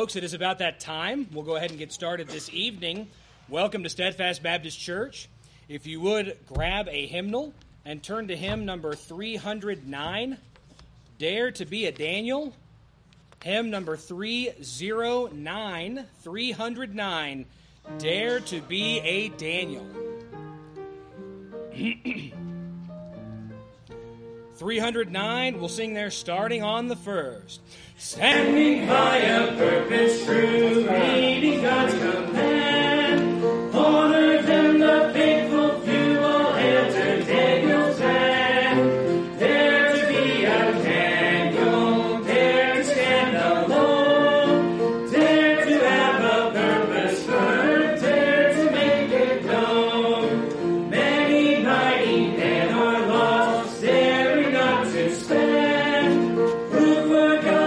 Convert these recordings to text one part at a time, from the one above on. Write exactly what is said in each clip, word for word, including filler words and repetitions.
folks, it is about that time. We'll go ahead and get started this evening. Welcome to Steadfast Baptist Church. If you would, grab a hymnal and turn to hymn number three hundred nine, Dare to be a Daniel. Hymn number three oh nine, three hundred nine, Dare to be a Daniel. three hundred nine, we'll sing there starting on the first. Standing by a purpose true, reading God's command, honor them the faithful few, all hail to Daniel's hand. Dare to be a Daniel, dare to stand alone, dare to have a purpose firm, dare to make it known. Many mighty men are lost, daring not to stand, who forgot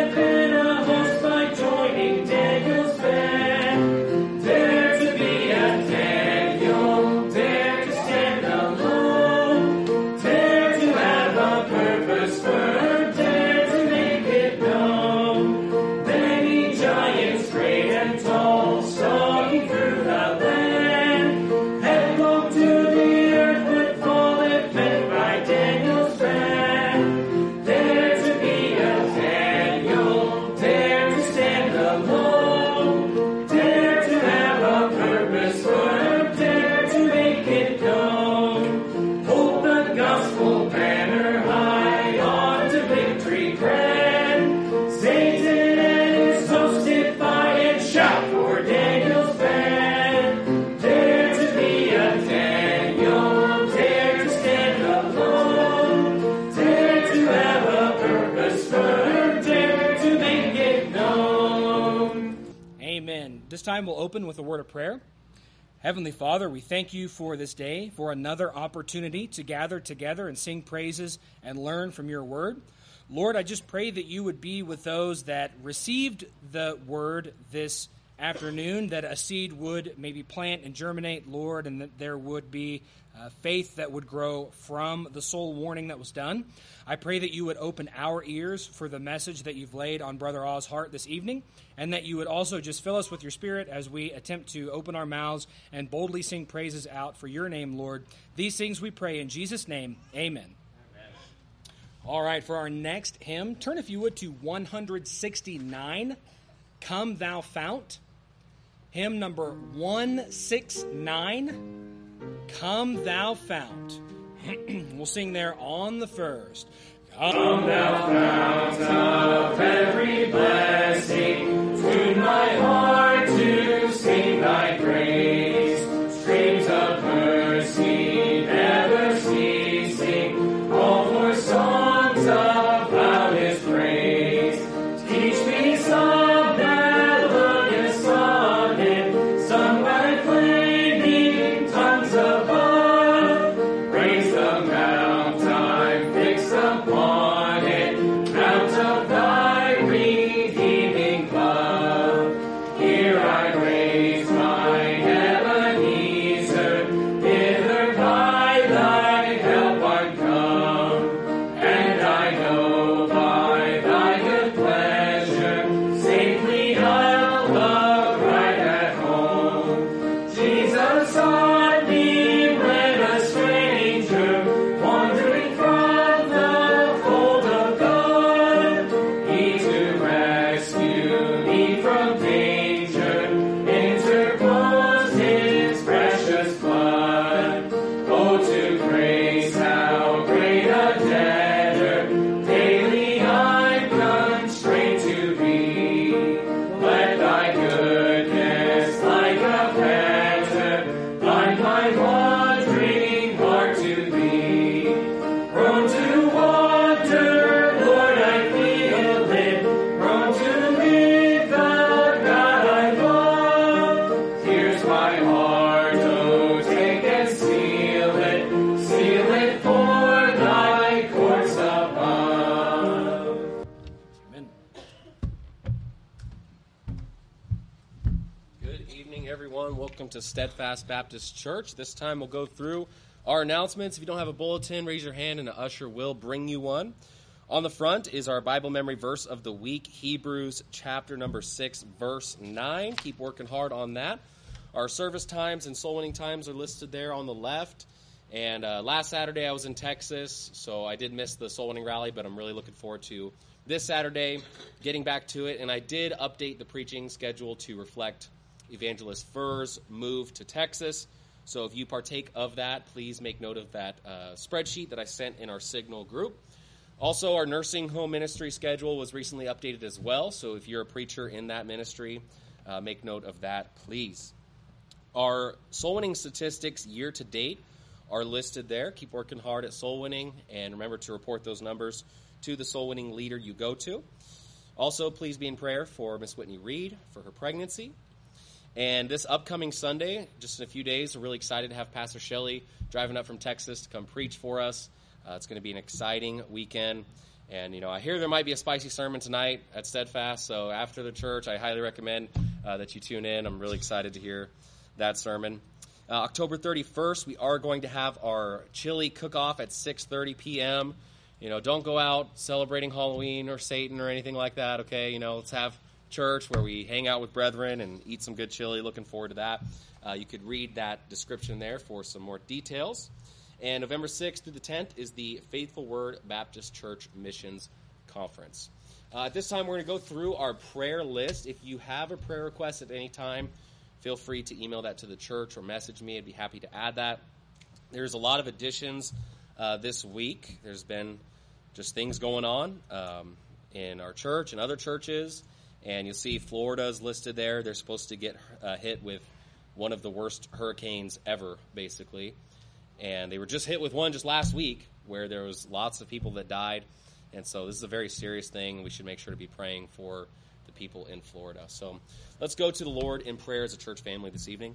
This time we'll open with a word of prayer. Heavenly Father, we thank you for this day, for another opportunity to gather together and sing praises and learn from your word. Lord, I just pray that you would be with those that received the word this afternoon, that a seed would maybe plant and germinate, Lord, and that there would be uh, faith that would grow from the soul warning that was done. I pray that you would open our ears for the message that you've laid on Brother Oz' heart this evening, and that you would also just fill us with your Spirit as we attempt to open our mouths and boldly sing praises out for your name, Lord. These things we pray in Jesus' name, amen. Amen. All right, for our next hymn, turn if you would to one sixty-nine, Come Thou Fount. Hymn number one sixty-nine, Come Thou Fount. We'll sing there on the first. Come thou fount of every blessing, tune my heart to sing thy praise. Streams of mercy never ceasing, all for songs of loudest praise. Teach me some melodious sonnet, sung by flaming tongues above. Praise the mount I'm fixed upon it, mount of thy redeeming love. Here I raise my Ebenezer, hither by thy help I'm come, and I know by thy good pleasure safely I'll arrive at home. Jesus sought me when a stranger, wandering from the fold of God. He to rescue me from danger, interposed his precious blood. Oh, to grace how great a debtor daily I'm constrained to be. Let thy goodness like a fetter bind my wandering heart to thee. Prone to wander, Lord, I feel it, prone to leave the God I love. Here's my heart, oh, take and seal it, seal it for thy courts above. Amen. Good evening, everyone. Welcome to Steadfast Baptist Church. This time we'll go through our announcements. If you don't have a bulletin, raise your hand and an usher will bring you one. On the front is our Bible memory verse of the week, Hebrews chapter number six, verse nine. Keep working hard on that. Our service times and soul winning times are listed there on the left. And uh, last Saturday I was in Texas, so I did miss the soul winning rally, but I'm really looking forward to this Saturday getting back to it. And I did update the preaching schedule to reflect Evangelist Furr's move to Texas. So if you partake of that, please make note of that uh, spreadsheet that I sent in our Signal group. Also, our nursing home ministry schedule was recently updated as well. So if you're a preacher in that ministry, uh, make note of that, please. Our soul winning statistics year to date are listed there. Keep working hard at soul winning, and remember to report those numbers to the soul winning leader you go to. Also, please be in prayer for Miss Whitney Reed for her pregnancy. And this upcoming Sunday, just in a few days, we're really excited to have Pastor Shelley driving up from Texas to come preach for us. Uh, it's going to be an exciting weekend. And, you know, I hear there might be a spicy sermon tonight at Steadfast, so after the church, I highly recommend uh, that you tune in. I'm really excited to hear that sermon. Uh, October thirty-first, we are going to have our chili cook-off at six thirty p.m. You know, don't go out celebrating Halloween or Satan or anything like that, okay? You know, let's have church where we hang out with brethren and eat some good chili. Looking forward to that. Uh, you could read that description there for some more details. And November sixth through the tenth is the Faithful Word Baptist Church Missions Conference. Uh, at this time, we're going to go through our prayer list. If you have a prayer request at any time, feel free to email that to the church or message me. I'd be happy to add that. There's a lot of additions uh, this week. There's been just things going on um, in our church and other churches. And you'll see Florida is listed there. They're supposed to get uh, hit with one of the worst hurricanes ever, basically. And they were just hit with one just last week where there was lots of people that died. And so this is a very serious thing. We should make sure to be praying for the people in Florida. So let's go to the Lord in prayer as a church family this evening.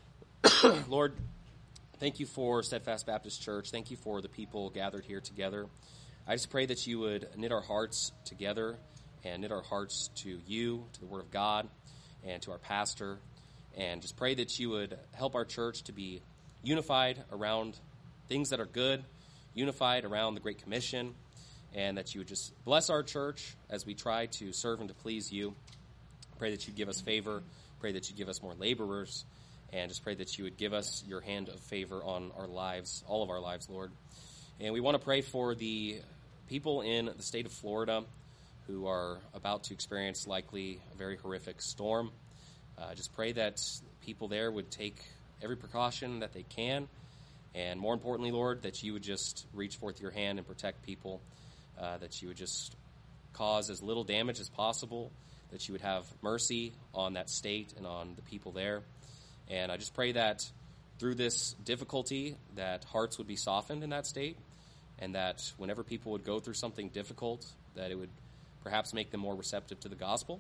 Lord, thank you for Steadfast Baptist Church. Thank you for the people gathered here together. I just pray that you would knit our hearts together and knit our hearts to you, to the Word of God, and to our pastor. And just pray that you would help our church to be unified around things that are good, unified around the Great Commission, and that you would just bless our church as we try to serve and to please you. Pray that you give us favor. Pray that you give us more laborers. And just pray that you would give us your hand of favor on our lives, all of our lives, Lord. And we want to pray for the people in the state of Florida who are about to experience likely a very horrific storm. Uh, just pray that people there would take every precaution that they can. And more importantly, Lord, that you would just reach forth your hand and protect people, uh, that you would just cause as little damage as possible, that you would have mercy on that state and on the people there. And I just pray that through this difficulty, that hearts would be softened in that state, and that whenever people would go through something difficult, that it would perhaps make them more receptive to the gospel,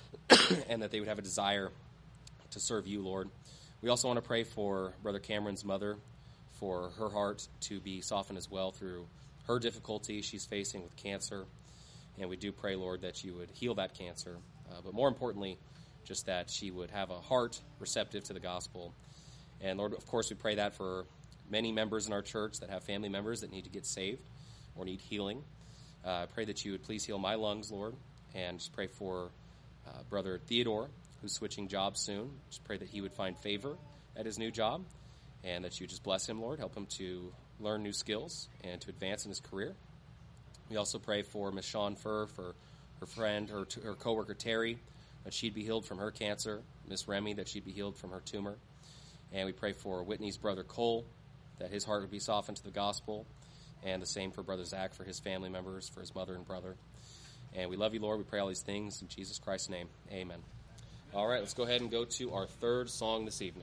and that they would have a desire to serve you, Lord. We also want to pray for Brother Cameron's mother, for her heart to be softened as well through her difficulty she's facing with cancer. And we do pray, Lord, that you would heal that cancer. Uh, but more importantly, just that she would have a heart receptive to the gospel. And Lord, of course, we pray that for many members in our church that have family members that need to get saved or need healing. Uh, I pray that you would please heal my lungs, Lord. And just pray for uh, Brother Theodore, who's switching jobs soon. Just pray that he would find favor at his new job, and that you just bless him, Lord. Help him to learn new skills and to advance in his career. We also pray for Miss Sean Furr, for her friend, her, her co-worker Terry, that she'd be healed from her cancer. Miss Remy, that she'd be healed from her tumor. And we pray for Whitney's brother Cole, that his heart would be softened to the gospel. And the same for Brother Zach, for his family members, for his mother and brother. And we love you, Lord. We pray all these things in Jesus Christ's name. Amen. All right, let's go ahead and go to our third song this evening.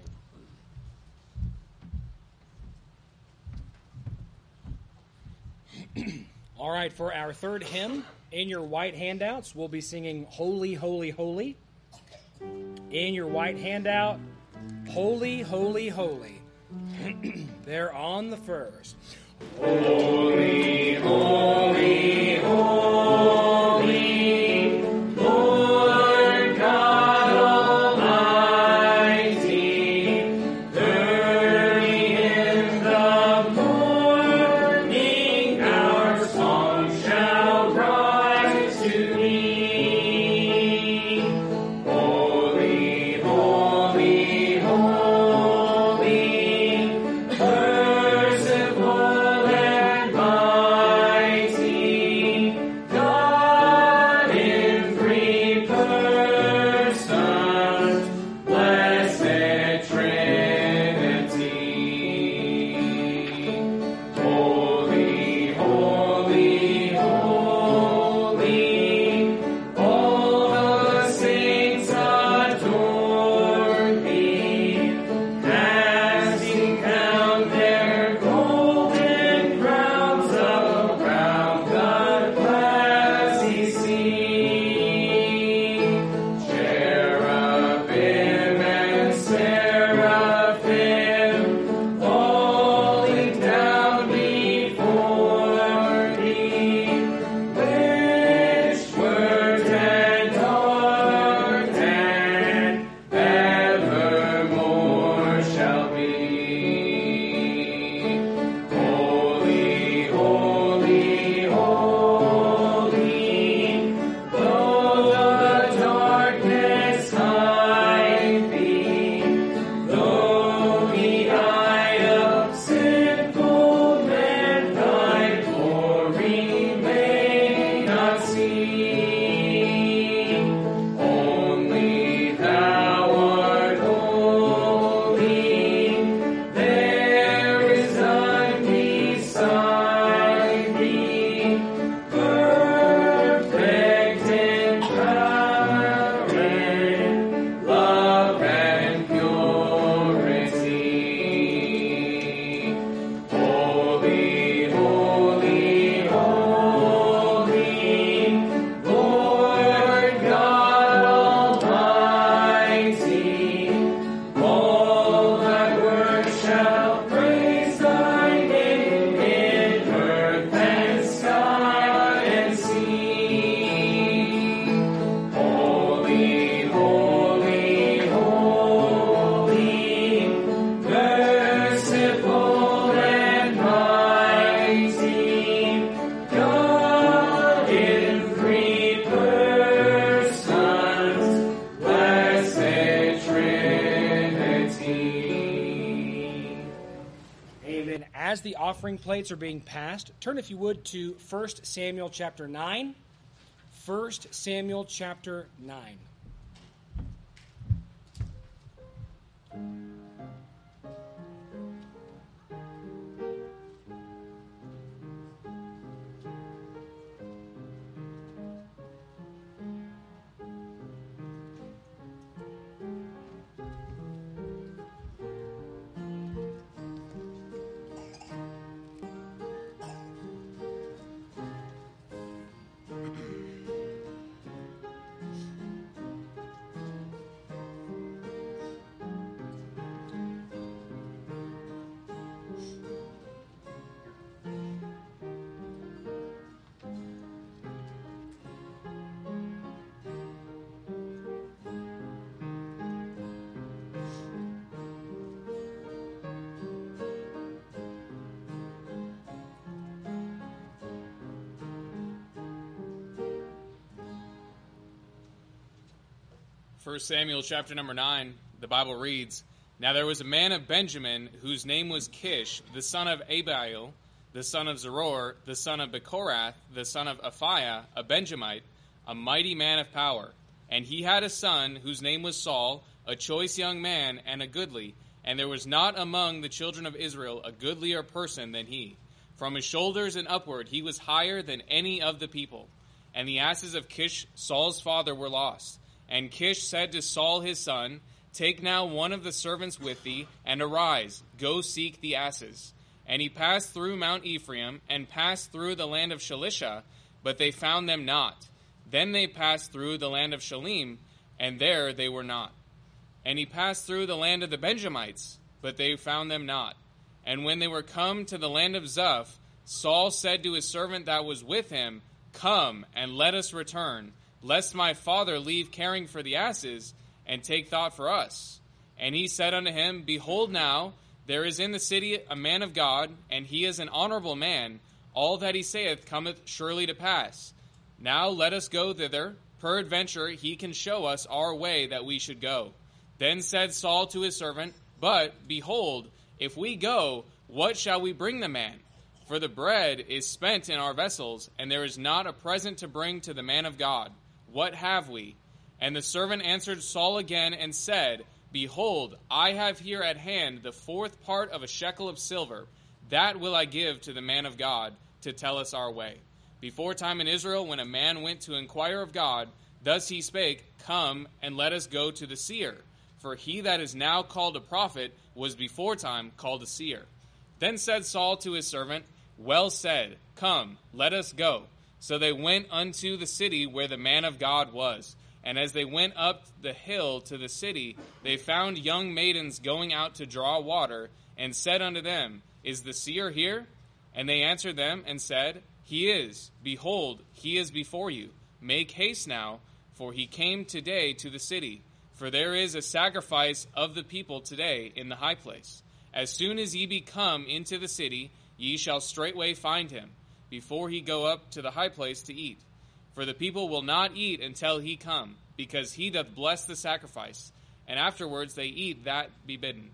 All right, for our third hymn, in your white handouts, we'll be singing Holy, Holy, Holy. In your white handout, Holy, Holy, Holy. They're on the first. Holy, holy, holy, Lord God Almighty, early in the morning our song shall as the offering plates are being passed, turn, if you would, to First Samuel chapter nine. First Samuel chapter nine. First Samuel chapter number nine, the Bible reads, Now there was a man of Benjamin whose name was Kish, the son of Abiel, the son of Zeror, the son of Bechorath, the son of Aphiah, a Benjamite, a mighty man of power. And he had a son whose name was Saul, a choice young man and a goodly. And there was not among the children of Israel a goodlier person than he. From his shoulders and upward he was higher than any of the people. And the asses of Kish, Saul's father, were lost. And Kish said to Saul his son, Take now one of the servants with thee, and arise, go seek the asses. And he passed through Mount Ephraim, and passed through the land of Shalisha, but they found them not. Then they passed through the land of Shalim, and there they were not. And he passed through the land of the Benjamites, but they found them not. And when they were come to the land of Zuph, Saul said to his servant that was with him, Come, and let us return, lest my father leave caring for the asses, and take thought for us. And he said unto him, Behold now, there is in the city a man of God, and he is an honorable man. All that he saith cometh surely to pass. Now let us go thither. Peradventure he can show us our way that we should go. Then said Saul to his servant, But, behold, if we go, what shall we bring the man? For the bread is spent in our vessels, and there is not a present to bring to the man of God. What have we? And the servant answered Saul again and said, Behold, I have here at hand the fourth part of a shekel of silver. That will I give to the man of God, to tell us our way. Before time in Israel, when a man went to inquire of God, thus he spake, Come, and let us go to the seer. For he that is now called a prophet was before time called a seer. Then said Saul to his servant, Well said, come, let us go. So they went unto the city where the man of God was. And as they went up the hill to the city, they found young maidens going out to draw water, and said unto them, Is the seer here? And they answered them and said, He is. Behold, he is before you. Make haste now, for he came today to the city. For there is a sacrifice of the people today in the high place. As soon as ye be come into the city, ye shall straightway find him, before he go up to the high place to eat. For the people will not eat until he come, because he doth bless the sacrifice, and afterwards they eat that be bidden.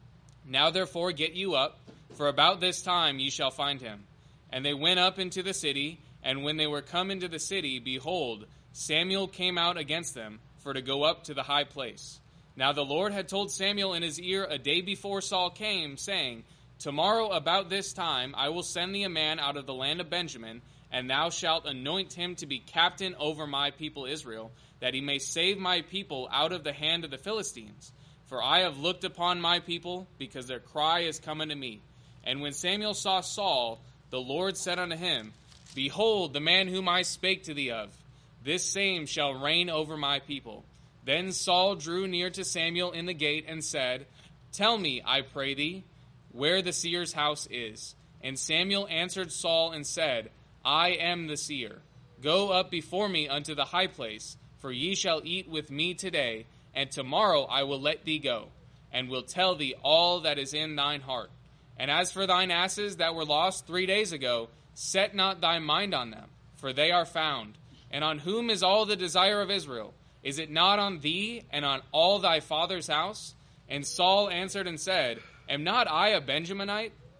Now therefore get you up, for about this time ye shall find him. And they went up into the city, and when they were come into the city, behold, Samuel came out against them, for to go up to the high place. Now the Lord had told Samuel in his ear a day before Saul came, saying, Tomorrow about this time I will send thee a man out of the land of Benjamin, and thou shalt anoint him to be captain over my people Israel, that he may save my people out of the hand of the Philistines. For I have looked upon my people, because their cry is come unto me. And when Samuel saw Saul, the Lord said unto him, Behold, the man whom I spake to thee of, this same shall reign over my people. Then Saul drew near to Samuel in the gate, and said, Tell me, I pray thee, where the seer's house is. And Samuel answered Saul and said, I am the seer. Go up before me unto the high place, for ye shall eat with me today, and tomorrow I will let thee go, and will tell thee all that is in thine heart. And as for thine asses that were lost three days ago, set not thy mind on them, for they are found. And on whom is all the desire of Israel? Is it not on thee and on all thy father's house? And Saul answered and said, Am not I a Benjaminite,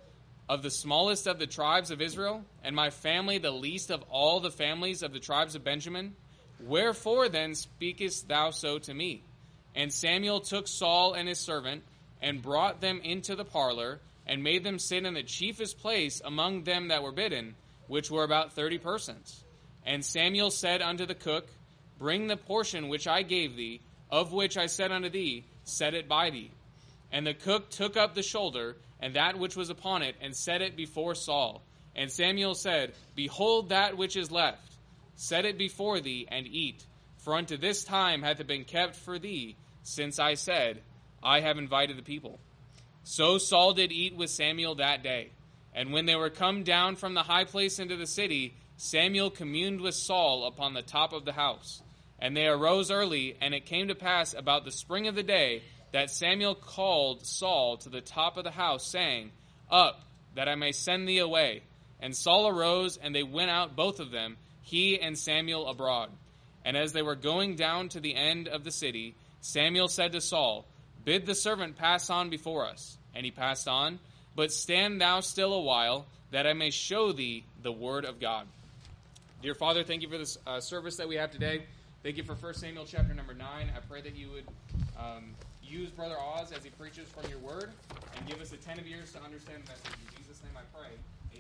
of the smallest of the tribes of Israel, and my family the least of all the families of the tribes of Benjamin? Wherefore then speakest thou so to me? And Samuel took Saul and his servant, and brought them into the parlor, and made them sit in the chiefest place among them that were bidden, which were about thirty persons. And Samuel said unto the cook, Bring the portion which I gave thee, of which I said unto thee, Set it by thee. And the cook took up the shoulder, and that which was upon it, and set it before Saul. And Samuel said, Behold that which is left. Set it before thee, and eat. For unto this time hath it been kept for thee, since I said, I have invited the people. So Saul did eat with Samuel that day. And when they were come down from the high place into the city, Samuel communed with Saul upon the top of the house. And they arose early, and it came to pass about the spring of the day, that Samuel called Saul to the top of the house, saying, Up, that I may send thee away. And Saul arose, and they went out both of them, he and Samuel abroad. And as they were going down to the end of the city, Samuel said to Saul, Bid the servant pass on before us. And he passed on, but stand thou still a while, that I may show thee the word of God. Dear Father, thank you for this uh, service that we have today. Thank you for First Samuel chapter number nine. I pray that you would um, use Brother Oz as he preaches from your word, and give us attentive ears to understand the message. In Jesus' name I pray.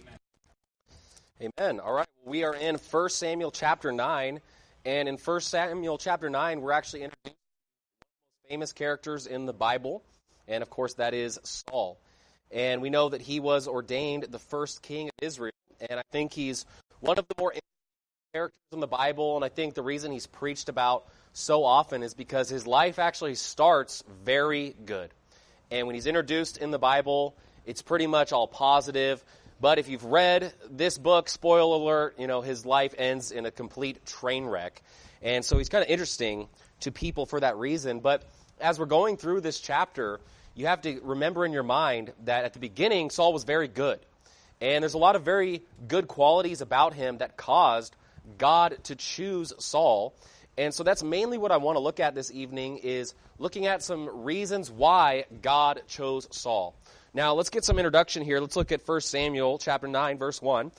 Amen. Amen. All right. We are in First Samuel chapter nine, and in First Samuel chapter nine, we're actually introducing one of the most famous characters in the Bible, and of course that is Saul. And we know that he was ordained the first king of Israel, and I think he's one of the more interesting characters in the Bible, and I think the reason he's preached about so often is because his life actually starts very good. And when he's introduced in the Bible, it's pretty much all positive. But if you've read this book, spoiler alert, you know, his life ends in a complete train wreck. And so he's kind of interesting to people for that reason. But as we're going through this chapter, you have to remember in your mind that at the beginning, Saul was very good. And there's a lot of very good qualities about him that caused God to choose Saul. And so that's mainly what I want to look at this evening, is looking at some reasons why God chose Saul. Now, let's get some introduction here. Let's look at First Samuel chapter nine, verse one.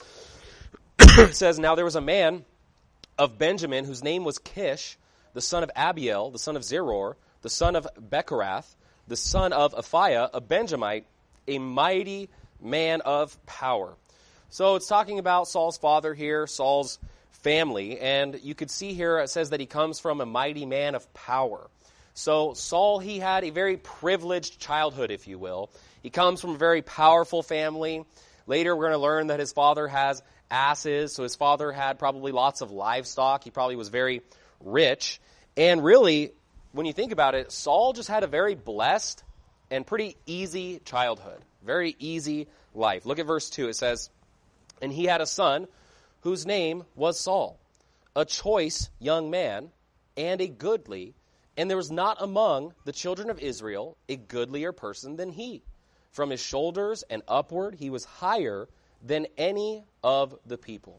It says, Now there was a man of Benjamin whose name was Kish, the son of Abiel, the son of Zeror, the son of Bechorath, the son of Aphiah, a Benjamite, a mighty man of power. So it's talking about Saul's father here, Saul's family, and you could see here it says that he comes from a mighty man of power. So Saul, he had a very privileged childhood, if you will. He comes from a very powerful family. Later we're going to learn that his father has asses, so his father had probably lots of livestock. He probably was very rich. And really, when you think about it, Saul just had a very blessed and pretty easy childhood. Very easy life. Look at verse two. It says, And he had a son whose name was Saul, a choice young man, and a goodly, and there was not among the children of Israel a goodlier person than he. From his shoulders and upward, he was higher than any of the people.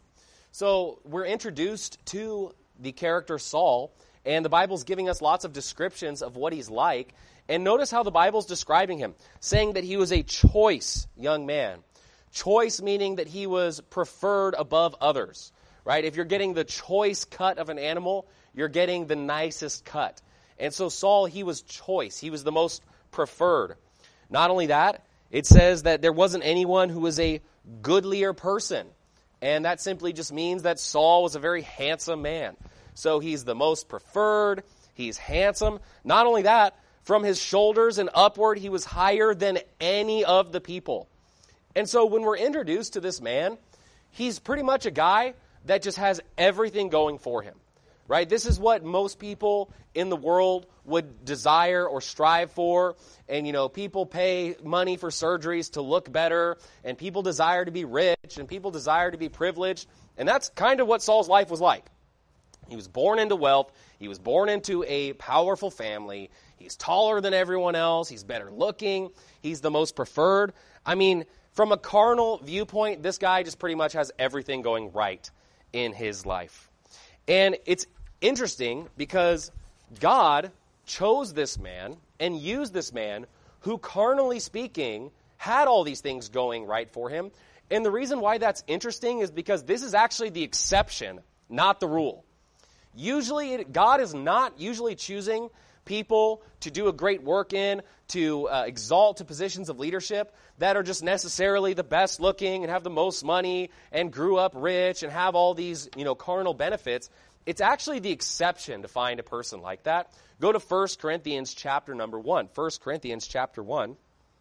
So we're introduced to the character Saul, and the Bible's giving us lots of descriptions of what he's like. And notice how the Bible's describing him, saying that he was a choice young man. Choice meaning that he was preferred above others, right? If you're getting the choice cut of an animal, you're getting the nicest cut. And so Saul, he was choice. He was the most preferred. Not only that, it says that there wasn't anyone who was a goodlier person. And that simply just means that Saul was a very handsome man. So he's the most preferred. He's handsome. Not only that, from his shoulders and upward, he was higher than any of the people. And so when we're introduced to this man, he's pretty much a guy that just has everything going for him, right? This is what most people in the world would desire or strive for. And, you know, people pay money for surgeries to look better, and people desire to be rich, and people desire to be privileged. And that's kind of what Saul's life was like. He was born into wealth. He was born into a powerful family. He's taller than everyone else. He's better looking. He's the most preferred. I mean, from a carnal viewpoint, this guy just pretty much has everything going right in his life. And it's interesting because God chose this man and used this man who, carnally speaking, had all these things going right for him. And the reason why that's interesting is because this is actually the exception, not the rule. Usually, it, God is not usually choosing people to do a great work in, to uh, exalt to positions of leadership that are just necessarily the best looking and have the most money and grew up rich and have all these, you know, carnal benefits. It's actually the exception to find a person like that. Go to First Corinthians chapter number one. First Corinthians chapter one.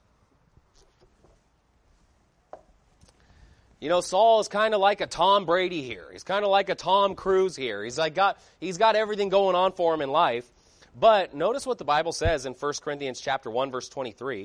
You know, Saul is kind of like a Tom Brady here. He's kind of like a Tom Cruise here. He's like got he's got everything going on for him in life. But notice what the Bible says in First Corinthians chapter one, verse twenty-three.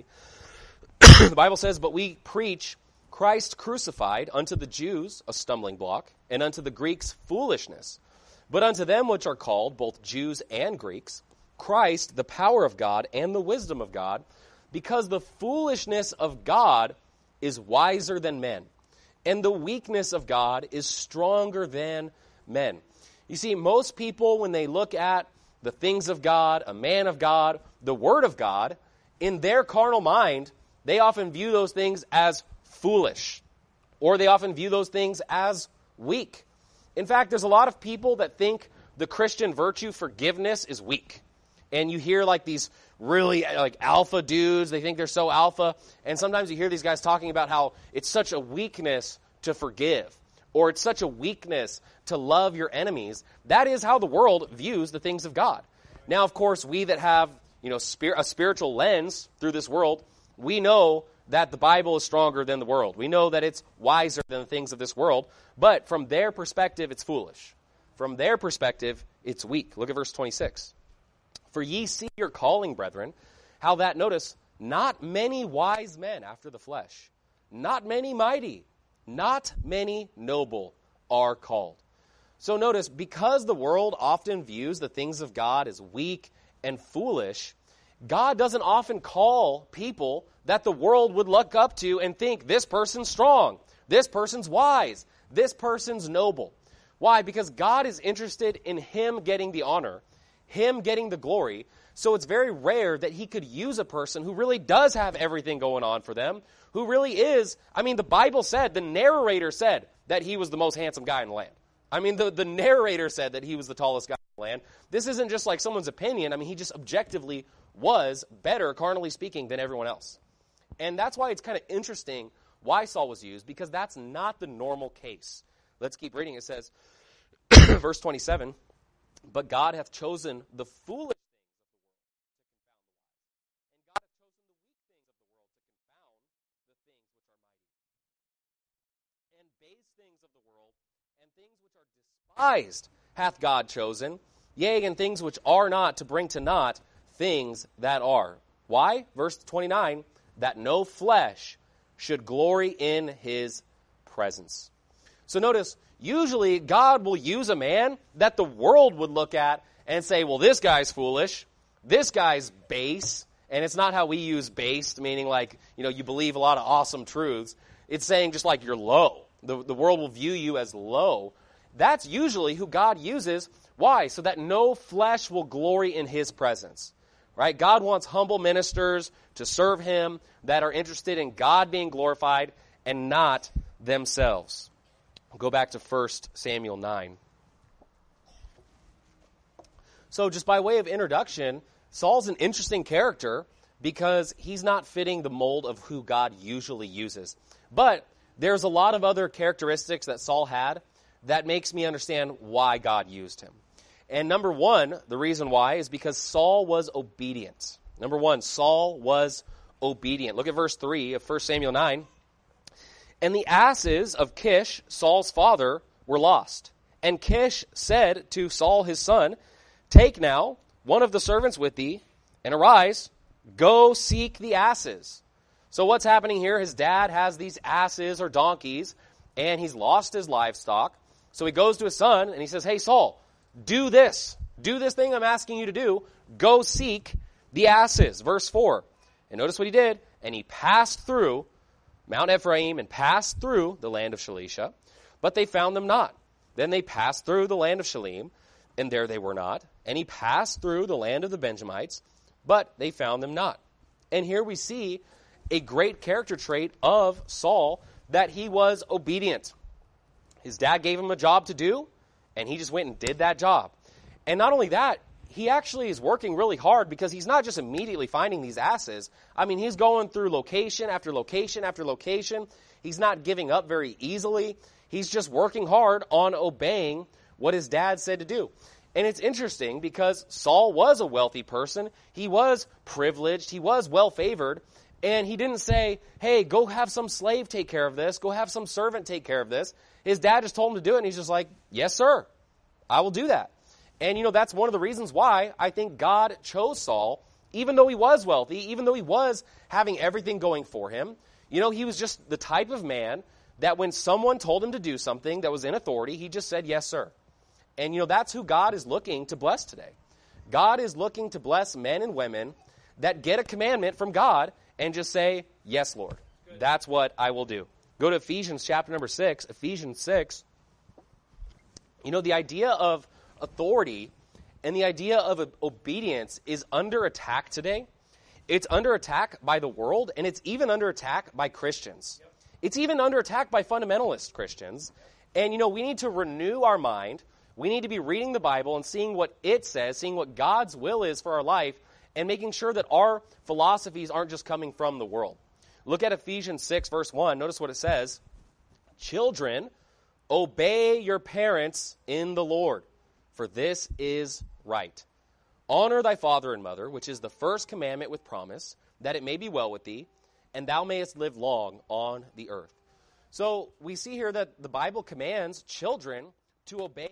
The Bible says, "But we preach Christ crucified, unto the Jews a stumbling block, and unto the Greeks foolishness. But unto them which are called, both Jews and Greeks, Christ the power of God and the wisdom of God, because the foolishness of God is wiser than men, and the weakness of God is stronger than men." You see, most people, when they look at the things of God, a man of God, the Word of God, in their carnal mind, they often view those things as foolish, or they often view those things as weak. In fact, there's a lot of people that think the Christian virtue forgiveness is weak. And you hear like these really like alpha dudes, they think they're so alpha, and sometimes you hear these guys talking about how it's such a weakness to forgive, or it's such a weakness to love your enemies. That is how the world views the things of God. Now, of course, we that have, you know, spir- a spiritual lens through this world, we know that the Bible is stronger than the world. We know that it's wiser than the things of this world, but from their perspective, it's foolish. From their perspective, it's weak. Look at verse twenty-six. "For ye see your calling, brethren, how that," notice, "not many wise men after the flesh, not many mighty, not many noble are called." So notice, because the world often views the things of God as weak and foolish, God doesn't often call people that the world would look up to and think, this person's strong, this person's wise, this person's noble. Why? Because God is interested in him getting the honor, him getting the glory. So it's very rare that he could use a person who really does have everything going on for them, who really is, I mean, the Bible said, the narrator said that he was the most handsome guy in the land. I mean, the, the narrator said that he was the tallest guy in the land. This isn't just like someone's opinion. I mean, he just objectively was better, carnally speaking, than everyone else. And that's why it's kind of interesting why Saul was used, because that's not the normal case. Let's keep reading. It says, verse twenty-seven, "But God hath chosen the foolish things of the world to confound the things which are mighty. And God hath chosen the weak things of the world, and base things of the world, and things which are despised hath God chosen, yea, and things which are not, to bring to naught things that are." Why? Verse twenty-nine, "That no flesh should glory in his presence." So notice, usually God will use a man that the world would look at and say, well, this guy's foolish, this guy's base, and it's not how we use based, meaning like, you know, you believe a lot of awesome truths. It's saying just like you're low. The, the world will view you as low. That's usually who God uses. Why? So that no flesh will glory in his presence. Right? God wants humble ministers to serve him that are interested in God being glorified and not themselves. We'll go back to First Samuel nine. So just by way of introduction, Saul's an interesting character because he's not fitting the mold of who God usually uses. But there's a lot of other characteristics that Saul had that makes me understand why God used him. And number one, the reason why is because Saul was obedient. Number one, Saul was obedient. Look at verse three of First Samuel nine. "And the asses of Kish, Saul's father, were lost. And Kish said to Saul his son, Take now one of the servants with thee, and arise, go seek the asses." So what's happening here? His dad has these asses or donkeys, and he's lost his livestock. So he goes to his son, and he says, "Hey, Saul, do this. Do this thing I'm asking you to do. Go seek the asses." Verse four. And notice what he did. "And he passed through Mount Ephraim and passed through the land of Shalisha, but they found them not. Then they passed through the land of Shalim, and there they were not. And he passed through the land of the Benjamites, but they found them not." And here we see a great character trait of Saul, that he was obedient. His dad gave him a job to do, and he just went and did that job. And not only that, he actually is working really hard, because he's not just immediately finding these asses. I mean, he's going through location after location after location. He's not giving up very easily. He's just working hard on obeying what his dad said to do. And it's interesting because Saul was a wealthy person. He was privileged. He was well-favored. And he didn't say, hey, go have some slave take care of this. Go have some servant take care of this. His dad just told him to do it, and he's just like, yes, sir, I will do that. And, you know, that's one of the reasons why I think God chose Saul, even though he was wealthy, even though he was having everything going for him. You know, he was just the type of man that when someone told him to do something that was in authority, he just said, yes, sir. And, you know, that's who God is looking to bless today. God is looking to bless men and women that get a commandment from God and just say, yes, Lord, Good. That's what I will do. Go to Ephesians chapter number six, Ephesians six. You know, the idea of authority and the idea of obedience is under attack today. It's under attack by the world, and it's even under attack by Christians. Yep. It's even under attack by fundamentalist Christians. And, you know, we need to renew our mind. We need to be reading the Bible and seeing what it says, seeing what God's will is for our life, and making sure that our philosophies aren't just coming from the world. Look at Ephesians six, verse one. Notice what it says. Children, obey your parents in the Lord, for this is right. Honor thy father and mother, which is the first commandment with promise, that it may be well with thee, and thou mayest live long on the earth. So we see here that the Bible commands children to obey.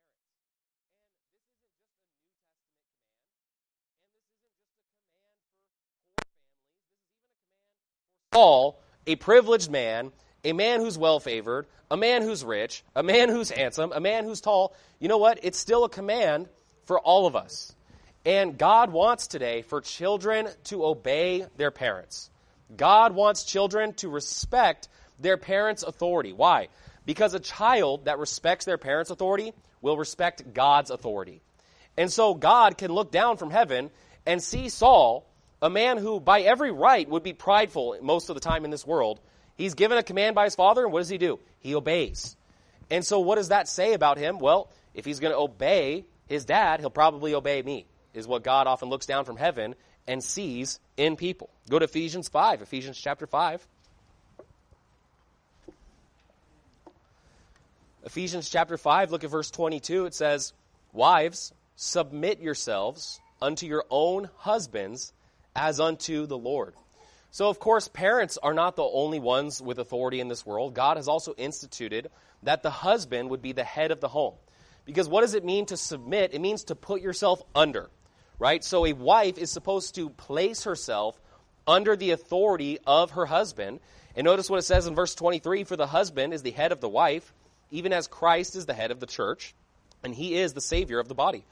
Saul, a privileged man, a man who's well-favored, a man who's rich, a man who's handsome, a man who's tall, you know what? It's still a command for all of us. And God wants today for children to obey their parents. God wants children to respect their parents' authority. Why? Because a child that respects their parents' authority will respect God's authority. And so God can look down from heaven and see Saul, a man who by every right would be prideful most of the time in this world. He's given a command by his father, and what does he do? He obeys. And so what does that say about him? Well, if he's going to obey his dad, he'll probably obey me, is what God often looks down from heaven and sees in people. Go to Ephesians five, Ephesians chapter five. Ephesians chapter five, look at verse twenty-two. It says, wives, submit yourselves unto your own husbands as unto the Lord. So, of course, parents are not the only ones with authority in this world. God has also instituted that the husband would be the head of the home. Because what does it mean to submit? It means to put yourself under, right? So a wife is supposed to place herself under the authority of her husband. And notice what it says in verse twenty-three, for the husband is the head of the wife, even as Christ is the head of the church, and he is the Savior of the body.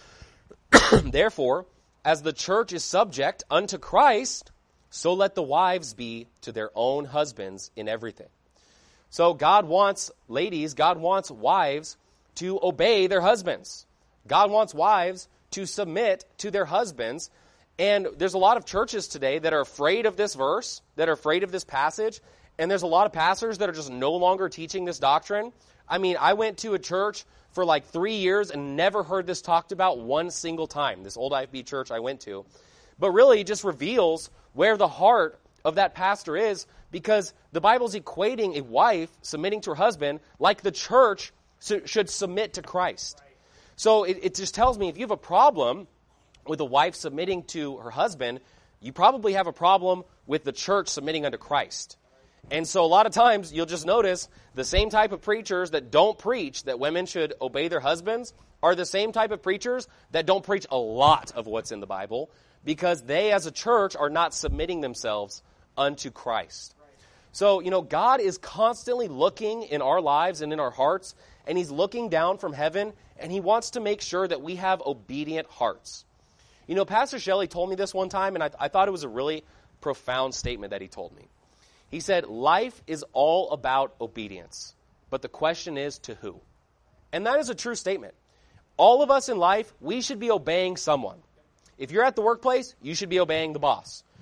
Therefore, as the church is subject unto Christ, so let the wives be to their own husbands in everything. So God wants, ladies, God wants wives to obey their husbands. God wants wives to submit to their husbands. And there's a lot of churches today that are afraid of this verse, that are afraid of this passage. And there's a lot of pastors that are just no longer teaching this doctrine. I mean, I went to a church for like three years and never heard this talked about one single time, this old I F B church I went to. But really, it just reveals where the heart of that pastor is, because the Bible's equating a wife submitting to her husband like the church should submit to Christ. So it, it just tells me if you have a problem with a wife submitting to her husband, you probably have a problem with the church submitting unto Christ. And so a lot of times you'll just notice the same type of preachers that don't preach that women should obey their husbands are the same type of preachers that don't preach a lot of what's in the Bible, because they as a church are not submitting themselves unto Christ. So, you know, God is constantly looking in our lives and in our hearts, and he's looking down from heaven, and he wants to make sure that we have obedient hearts. You know, Pastor Shelley told me this one time, and I, I thought it was a really profound statement that he told me. He said, life is all about obedience, but the question is to who? And that is a true statement. All of us in life, we should be obeying someone. If you're at the workplace, you should be obeying the boss.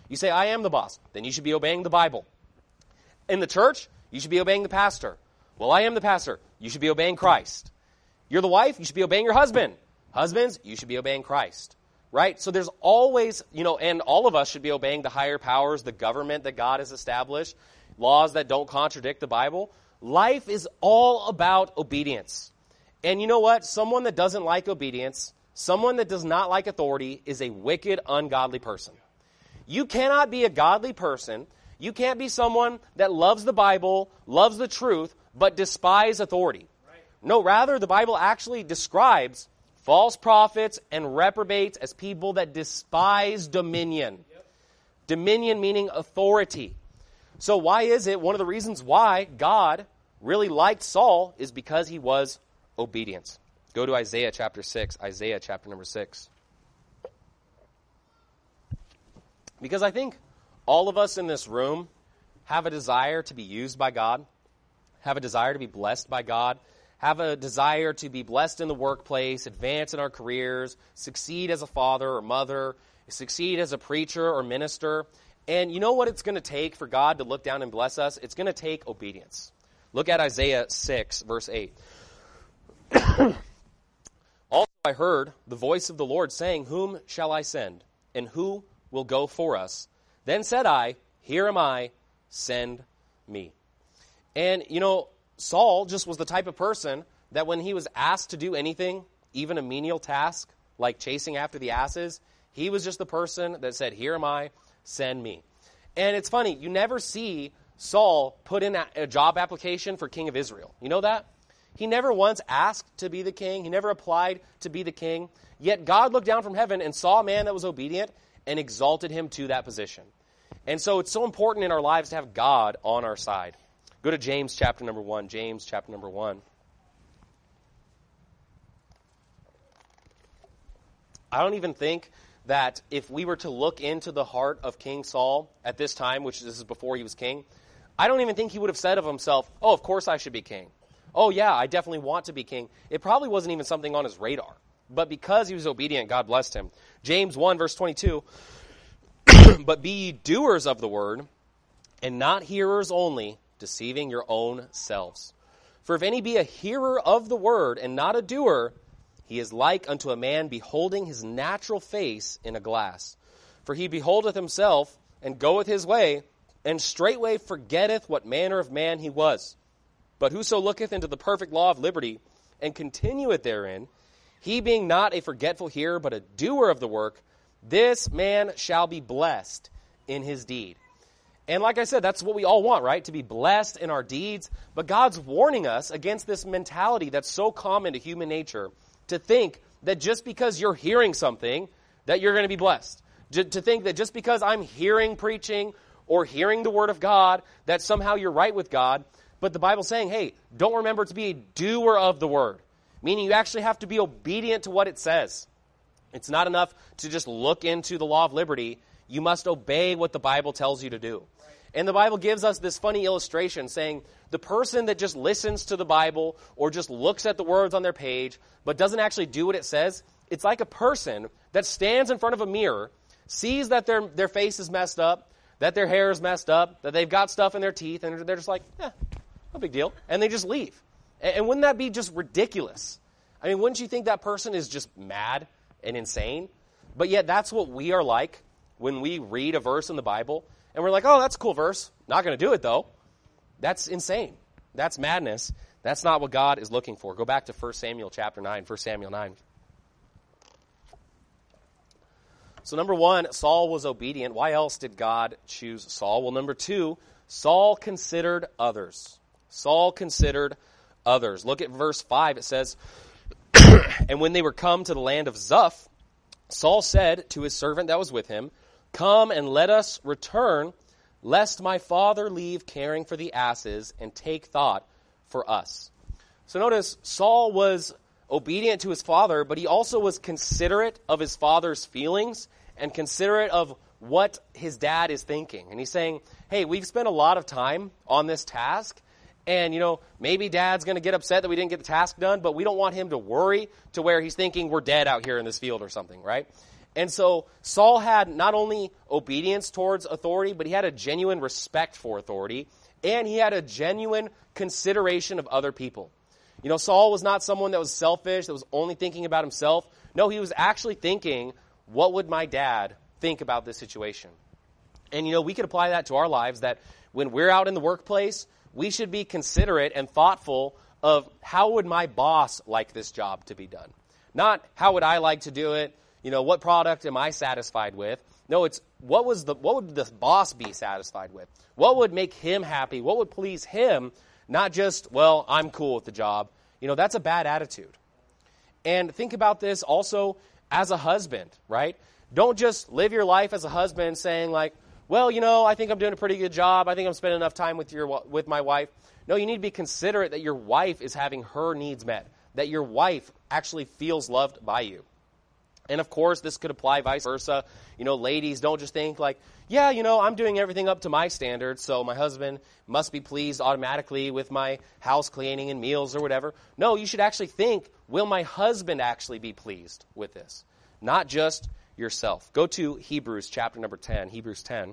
You say, I am the boss. Then you should be obeying the Bible. In the church, you should be obeying the pastor. Well, I am the pastor. You should be obeying Christ. You're the wife. You should be obeying your husband. Husbands, you should be obeying Christ. Right? So there's always, you know, and all of us should be obeying the higher powers, the government that God has established, laws that don't contradict the Bible. Life is all about obedience. And you know what? Someone that doesn't like obedience, someone that does not like authority is a wicked, ungodly person. You cannot be a godly person. You can't be someone that loves the Bible, loves the truth, but despise authority. Right. No, rather, the Bible actually describes false prophets and reprobates as people that despise dominion. Yep. Dominion meaning authority. So why is it, one of the reasons why God really liked Saul is because he was obedient. Go to Isaiah chapter six, Isaiah chapter number six. Because I think all of us in this room have a desire to be used by God, have a desire to be blessed by God, have a desire to be blessed in the workplace, advance in our careers, succeed as a father or mother, succeed as a preacher or minister. And you know what it's going to take for God to look down and bless us? It's going to take obedience. Look at Isaiah six, verse eight. Also I heard the voice of the Lord saying, whom shall I send? And who will go for us? Then said I, here am I, send me. And, you know, Saul just was the type of person that when he was asked to do anything, even a menial task, like chasing after the asses, he was just the person that said, here am I, send me. And it's funny, you never see Saul put in a, a job application for king of Israel. You know that? He never once asked to be the king. He never applied to be the king. Yet God looked down from heaven and saw a man that was obedient and exalted him to that position. And so it's so important in our lives to have God on our side. Go to James chapter number one. James chapter number one. I don't even think that if we were to look into the heart of King Saul at this time, which this is before he was king, I don't even think he would have said of himself, oh, of course I should be king. Oh, yeah, I definitely want to be king. It probably wasn't even something on his radar. But because he was obedient, God blessed him. James one, verse twenty-two, but be ye doers of the word, and not hearers only, deceiving your own selves. For if any be a hearer of the word, and not a doer, he is like unto a man beholding his natural face in a glass. For he beholdeth himself, and goeth his way, and straightway forgetteth what manner of man he was. But whoso looketh into the perfect law of liberty, and continueth therein, he being not a forgetful hearer, but a doer of the work, this man shall be blessed in his deed. And like I said, that's what we all want, right? To be blessed in our deeds. But God's warning us against this mentality that's so common to human nature, to think that just because you're hearing something, that you're going to be blessed. To think that just because I'm hearing preaching or hearing the word of God, that somehow you're right with God. But the Bible's saying, hey, don't remember to be a doer of the word. Meaning you actually have to be obedient to what it says. It's not enough to just look into the law of liberty. You must obey what the Bible tells you to do. Right. And the Bible gives us this funny illustration saying the person that just listens to the Bible or just looks at the words on their page but doesn't actually do what it says, it's like a person that stands in front of a mirror, sees that their, their face is messed up, that their hair is messed up, that they've got stuff in their teeth, and they're just like, eh, no big deal. And they just leave. And wouldn't that be just ridiculous? I mean, wouldn't you think that person is just mad and insane? But yet that's what we are like when we read a verse in the Bible, and we're like, oh, that's a cool verse. Not going to do it, though. That's insane. That's madness. That's not what God is looking for. Go back to First Samuel chapter nine, First Samuel nine. So number one, Saul was obedient. Why else did God choose Saul? Well, number two, Saul considered others. Saul considered others. Look at verse five. It says, and when they were come to the land of Zuph, Saul said to his servant that was with him, come and let us return, lest my father leave caring for the asses and take thought for us. So notice, Saul was obedient to his father, but he also was considerate of his father's feelings and considerate of what his dad is thinking. And he's saying, hey, we've spent a lot of time on this task, and, you know, maybe dad's going to get upset that we didn't get the task done, but we don't want him to worry to where he's thinking we're dead out here in this field or something, right? And so Saul had not only obedience towards authority, but he had a genuine respect for authority, and he had a genuine consideration of other people. You know, Saul was not someone that was selfish, that was only thinking about himself. No, he was actually thinking, what would my dad think about this situation? And, you know, we could apply that to our lives, that when we're out in the workplace, we should be considerate and thoughtful of how would my boss like this job to be done. Not how would I like to do it, you know, what product am I satisfied with? No, it's what was the what would the boss be satisfied with? What would make him happy? What would please him? Not just, well, I'm cool with the job. You know, that's a bad attitude. And think about this also as a husband, right? Don't just live your life as a husband saying like, well, you know, I think I'm doing a pretty good job. I think I'm spending enough time with your with my wife. No, you need to be considerate that your wife is having her needs met, that your wife actually feels loved by you. And of course, this could apply vice versa. You know, ladies, don't just think like, yeah, you know, I'm doing everything up to my standards, so my husband must be pleased automatically with my house cleaning and meals or whatever. No, you should actually think, will my husband actually be pleased with this? Not just yourself. Go to Hebrews chapter number ten, Hebrews ten.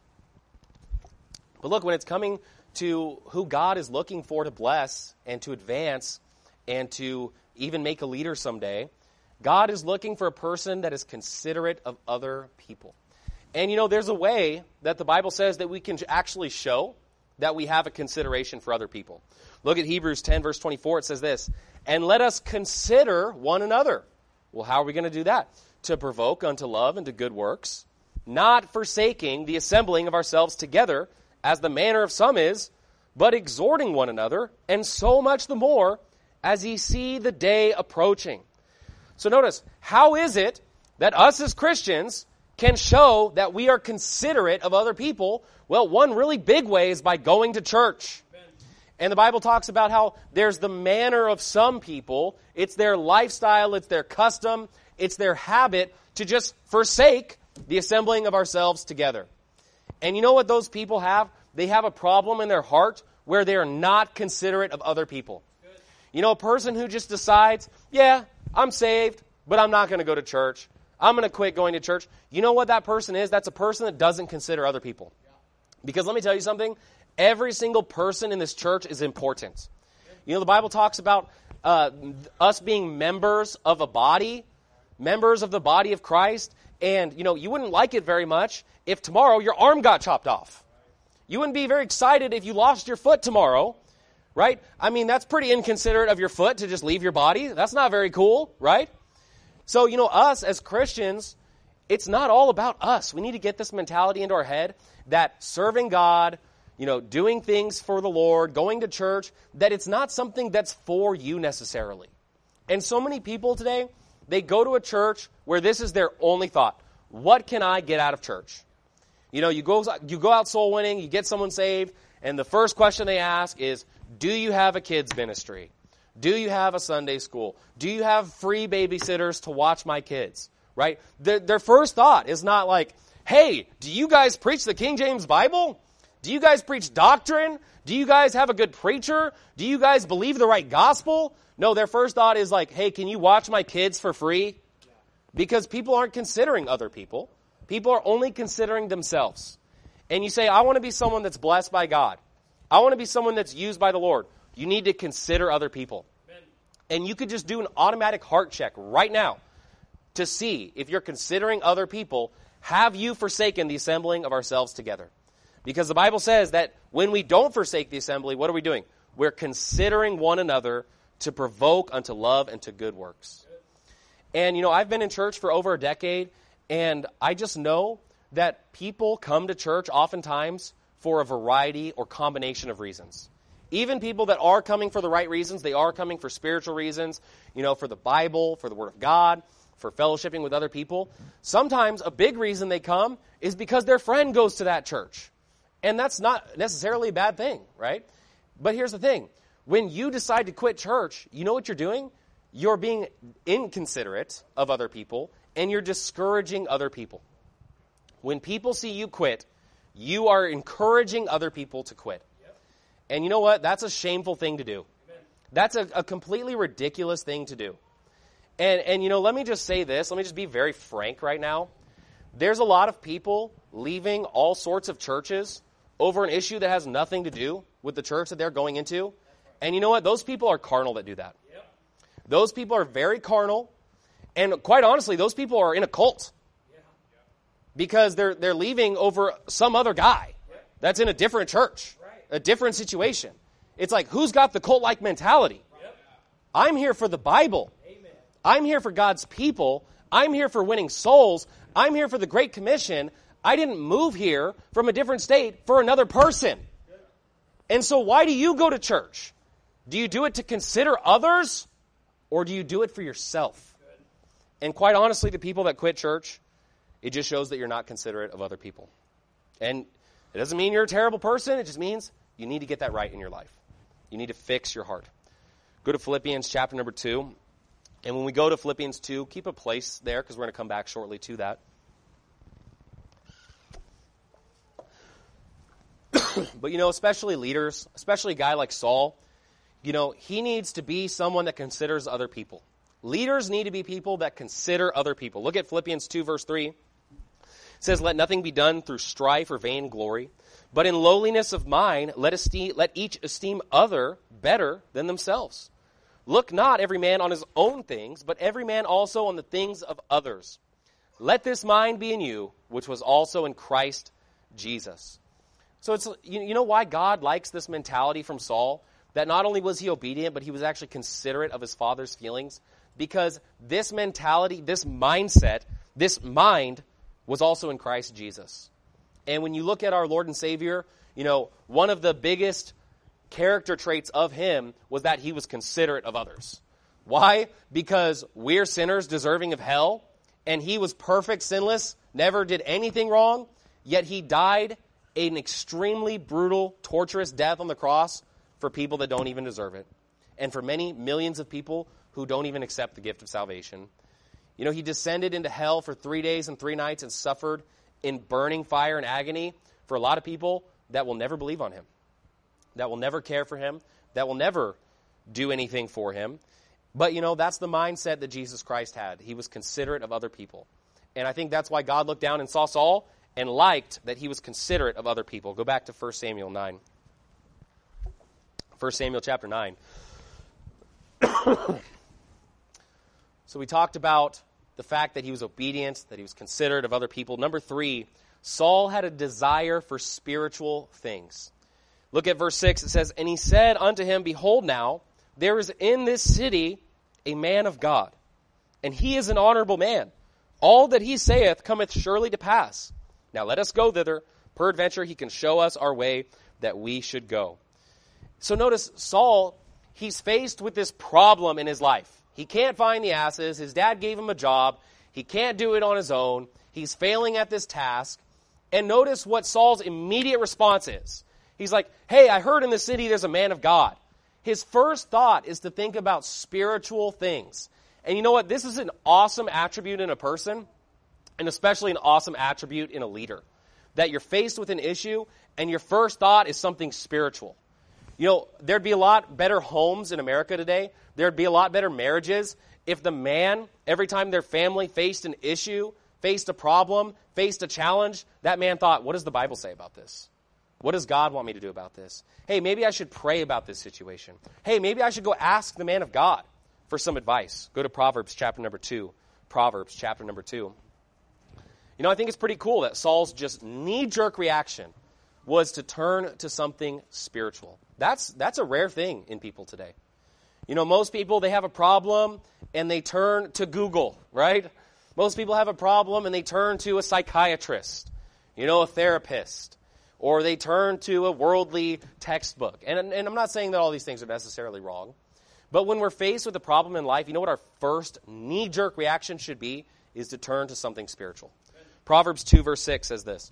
But look, when it's coming to who God is looking for to bless and to advance and to even make a leader someday, God is looking for a person that is considerate of other people. And, you know, there's a way that the Bible says that we can actually show that we have a consideration for other people. Look at Hebrews ten, verse twenty-four. It says this, and let us consider one another. Well, how are we going to do that? To provoke unto love and to good works, not forsaking the assembling of ourselves together, as the manner of some is, but exhorting one another, and so much the more, as ye see the day approaching. So notice, how is it that us as Christians can show that we are considerate of other people? Well, one really big way is by going to church. Amen. And the Bible talks about how there's the manner of some people. It's their lifestyle, it's their custom, it's their habit to just forsake the assembling of ourselves together. And you know what those people have? They have a problem in their heart where they are not considerate of other people. Good. You know, a person who just decides, yeah, I'm saved, but I'm not going to go to church. I'm going to quit going to church. You know what that person is? That's a person that doesn't consider other people. Because let me tell you something. Every single person in this church is important. You know, the Bible talks about uh, us being members of a body, members of the body of Christ. And, you know, you wouldn't like it very much if tomorrow your arm got chopped off. You wouldn't be very excited if you lost your foot tomorrow. Right? I mean, that's pretty inconsiderate of your foot to just leave your body. That's not very cool, right? So, you know, us as Christians, it's not all about us. We need to get this mentality into our head that serving God, you know, doing things for the Lord, going to church, that it's not something that's for you necessarily. And so many people today, they go to a church where this is their only thought. What can I get out of church? You know, you go, you go out soul winning, you get someone saved, and the first question they ask is, do you have a kids ministry? Do you have a Sunday school? Do you have free babysitters to watch my kids? Right? Their, their first thought is not like, hey, do you guys preach the King James Bible? Do you guys preach doctrine? Do you guys have a good preacher? Do you guys believe the right gospel? No, their first thought is like, hey, can you watch my kids for free? Because people aren't considering other people. People are only considering themselves. And you say, I want to be someone that's blessed by God. I want to be someone that's used by the Lord. You need to consider other people. Amen. And you could just do an automatic heart check right now to see if you're considering other people. Have you forsaken the assembling of ourselves together? Because the Bible says that when we don't forsake the assembly, what are we doing? We're considering one another to provoke unto love and to good works. And, you know, I've been in church for over a decade, and I just know that people come to church oftentimes for a variety or combination of reasons. Even people that are coming for the right reasons, they are coming for spiritual reasons, you know, for the Bible, for the Word of God, for fellowshipping with other people. Sometimes a big reason they come is because their friend goes to that church. And that's not necessarily a bad thing, right? But here's the thing. When you decide to quit church, you know what you're doing? You're being inconsiderate of other people, and you're discouraging other people. When people see you quit, you are encouraging other people to quit. Yep. And you know what? That's a shameful thing to do. Amen. That's a, a completely ridiculous thing to do. And, and, you know, let me just say this. Let me just be very frank right now. There's a lot of people leaving all sorts of churches over an issue that has nothing to do with the church that they're going into. And you know what? Those people are carnal that do that. Yep. Those people are very carnal. And quite honestly, those people are in a cult. Yeah. Because they're they're leaving over some other guy yep. that's in a different church, right. a different situation. It's like, who's got the cult-like mentality? Yep. I'm here for the Bible. Amen. I'm here for God's people. I'm here for winning souls. I'm here for the Great Commission. I didn't move here from a different state for another person. And so why do you go to church? Do you do it to consider others, or do you do it for yourself? And quite honestly, the people that quit church, it just shows that you're not considerate of other people. And it doesn't mean you're a terrible person. It just means you need to get that right in your life. You need to fix your heart. Go to Philippians chapter number two. And when we go to Philippians two, keep a place there because we're going to come back shortly to that. But, you know, especially leaders, especially a guy like Saul, you know, he needs to be someone that considers other people. Leaders need to be people that consider other people. Look at Philippians two, verse three. It says, let nothing be done through strife or vainglory, but in lowliness of mind, let, esteem, let each esteem other better than themselves. Look not every man on his own things, but every man also on the things of others. Let this mind be in you, which was also in Christ Jesus. So it's you, you know why God likes this mentality from Saul? That not only was he obedient, but he was actually considerate of his father's feelings. Because this mentality, this mindset, this mind was also in Christ Jesus. And when you look at our Lord and Savior, you know, one of the biggest character traits of him was that he was considerate of others. Why? Because we're sinners deserving of hell, and he was perfect, sinless, never did anything wrong, yet he died an extremely brutal, torturous death on the cross for people that don't even deserve it. And for many millions of people who don't even accept the gift of salvation. You know, he descended into hell for three days and three nights and suffered in burning fire and agony for a lot of people that will never believe on him, that will never care for him, that will never do anything for him. But, you know, that's the mindset that Jesus Christ had. He was considerate of other people. And I think that's why God looked down and saw Saul and liked that he was considerate of other people. Go back to First Samuel nine. First Samuel chapter nine. So we talked about the fact that he was obedient, that he was considerate of other people. Number three, Saul had a desire for spiritual things. Look at verse six. It says, and he said unto him, behold now, there is in this city a man of God, and he is an honorable man. All that he saith cometh surely to pass. Now let us go thither. Peradventure he can show us our way that we should go. So notice Saul, he's faced with this problem in his life. He can't find the asses. His dad gave him a job. He can't do it on his own. He's failing at this task. And notice what Saul's immediate response is. He's like, hey, I heard in the city there's a man of God. His first thought is to think about spiritual things. And you know what? This is an awesome attribute in a person, and especially an awesome attribute in a leader. That you're faced with an issue, and your first thought is something spiritual. You know, there'd be a lot better homes in America today. There'd be a lot better marriages if the man, every time their family faced an issue, faced a problem, faced a challenge, that man thought, what does the Bible say about this? What does God want me to do about this? Hey, maybe I should pray about this situation. Hey, maybe I should go ask the man of God for some advice. Go to Proverbs chapter number two. Proverbs chapter number two. You know, I think it's pretty cool that Saul's just knee-jerk reaction was to turn to something spiritual. That's that's a rare thing in people today. You know, most people, they have a problem and they turn to Google, right? Most people have a problem and they turn to a psychiatrist, you know, a therapist, or they turn to a worldly textbook. And, and I'm not saying that all these things are necessarily wrong, but when we're faced with a problem in life, you know what our first knee-jerk reaction should be is to turn to something spiritual. Proverbs two verse six says this,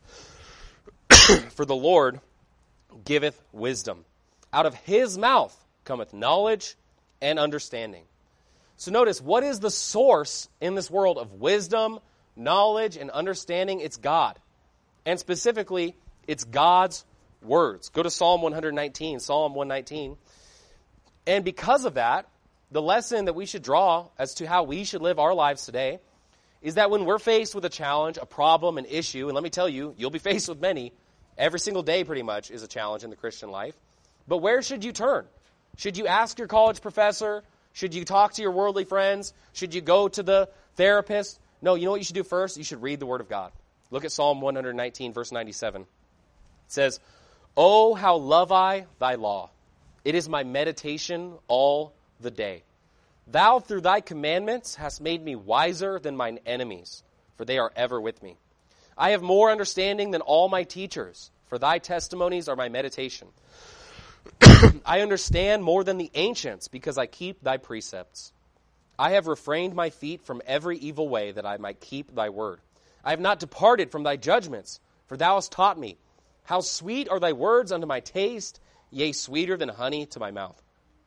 for the Lord giveth wisdom. Out of his mouth cometh knowledge and understanding. So notice, what is the source in this world of wisdom, knowledge, and understanding? It's God. And specifically, it's God's words. Go to Psalm one nineteen, Psalm one nineteen. And because of that, the lesson that we should draw as to how we should live our lives today is that when we're faced with a challenge, a problem, an issue, and let me tell you, you'll be faced with many. Every single day pretty much is a challenge in the Christian life. But where should you turn? Should you ask your college professor? Should you talk to your worldly friends? Should you go to the therapist? No, you know what you should do first? You should read the Word of God. Look at Psalm one nineteen, verse ninety-seven. It says, "Oh, how love I thy law. It is my meditation all the day. Thou through thy commandments hast made me wiser than mine enemies, for they are ever with me. I have more understanding than all my teachers, for thy testimonies are my meditation. I understand more than the ancients, because I keep thy precepts. I have refrained my feet from every evil way, that I might keep thy word. I have not departed from thy judgments, for thou hast taught me. How sweet are thy words unto my taste, yea, sweeter than honey to my mouth.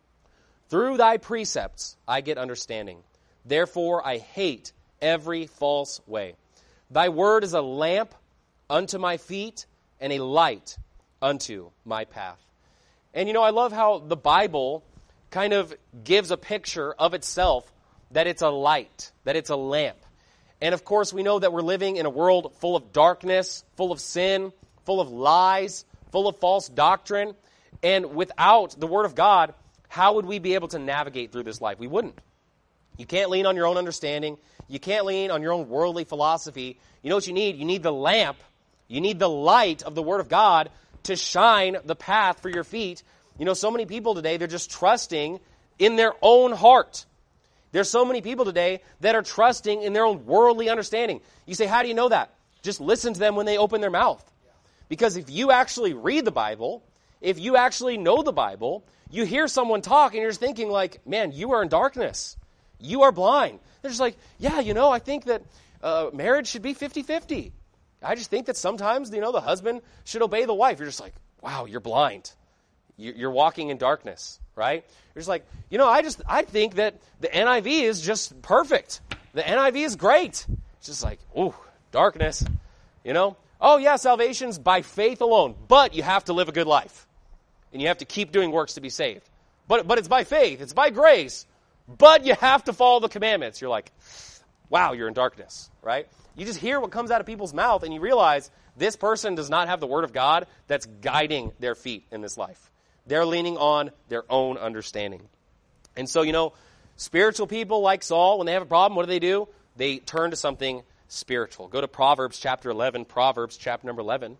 Through thy precepts I get understanding. Therefore I hate every false way. Thy word is a lamp unto my feet and a light unto my path." And you know, I love how the Bible kind of gives a picture of itself, that it's a light, that it's a lamp. And of course, we know that we're living in a world full of darkness, full of sin, full of lies, full of false doctrine. And without the Word of God, how would we be able to navigate through this life? We wouldn't. You can't lean on your own understanding. You can't lean on your own worldly philosophy. You know what you need? You need the lamp. You need the light of the Word of God to shine the path for your feet. You know, so many people today, they're just trusting in their own heart. There's so many people today that are trusting in their own worldly understanding. You say, how do you know that? Just listen to them when they open their mouth. Because if you actually read the Bible, if you actually know the Bible, you hear someone talk and you're just thinking like, man, you are in darkness. You are blind. They're just like, yeah, you know, I think that uh, marriage should be fifty-fifty. I just think that sometimes, you know, the husband should obey the wife. You're just like, wow, you're blind. You're walking in darkness, right? You're just like, you know, I just, I think that the N I V is just perfect. The N I V is great. It's just like, ooh, darkness, you know? Oh, yeah, salvation's by faith alone, but you have to live a good life. And you have to keep doing works to be saved. But, but it's by faith. It's by grace. But you have to follow the commandments. You're like, wow, you're in darkness, right? You just hear what comes out of people's mouth and you realize this person does not have the Word of God that's guiding their feet in this life. They're leaning on their own understanding. And so, you know, spiritual people like Saul, when they have a problem, what do they do? They turn to something spiritual. Go to Proverbs chapter eleven, Proverbs chapter number eleven.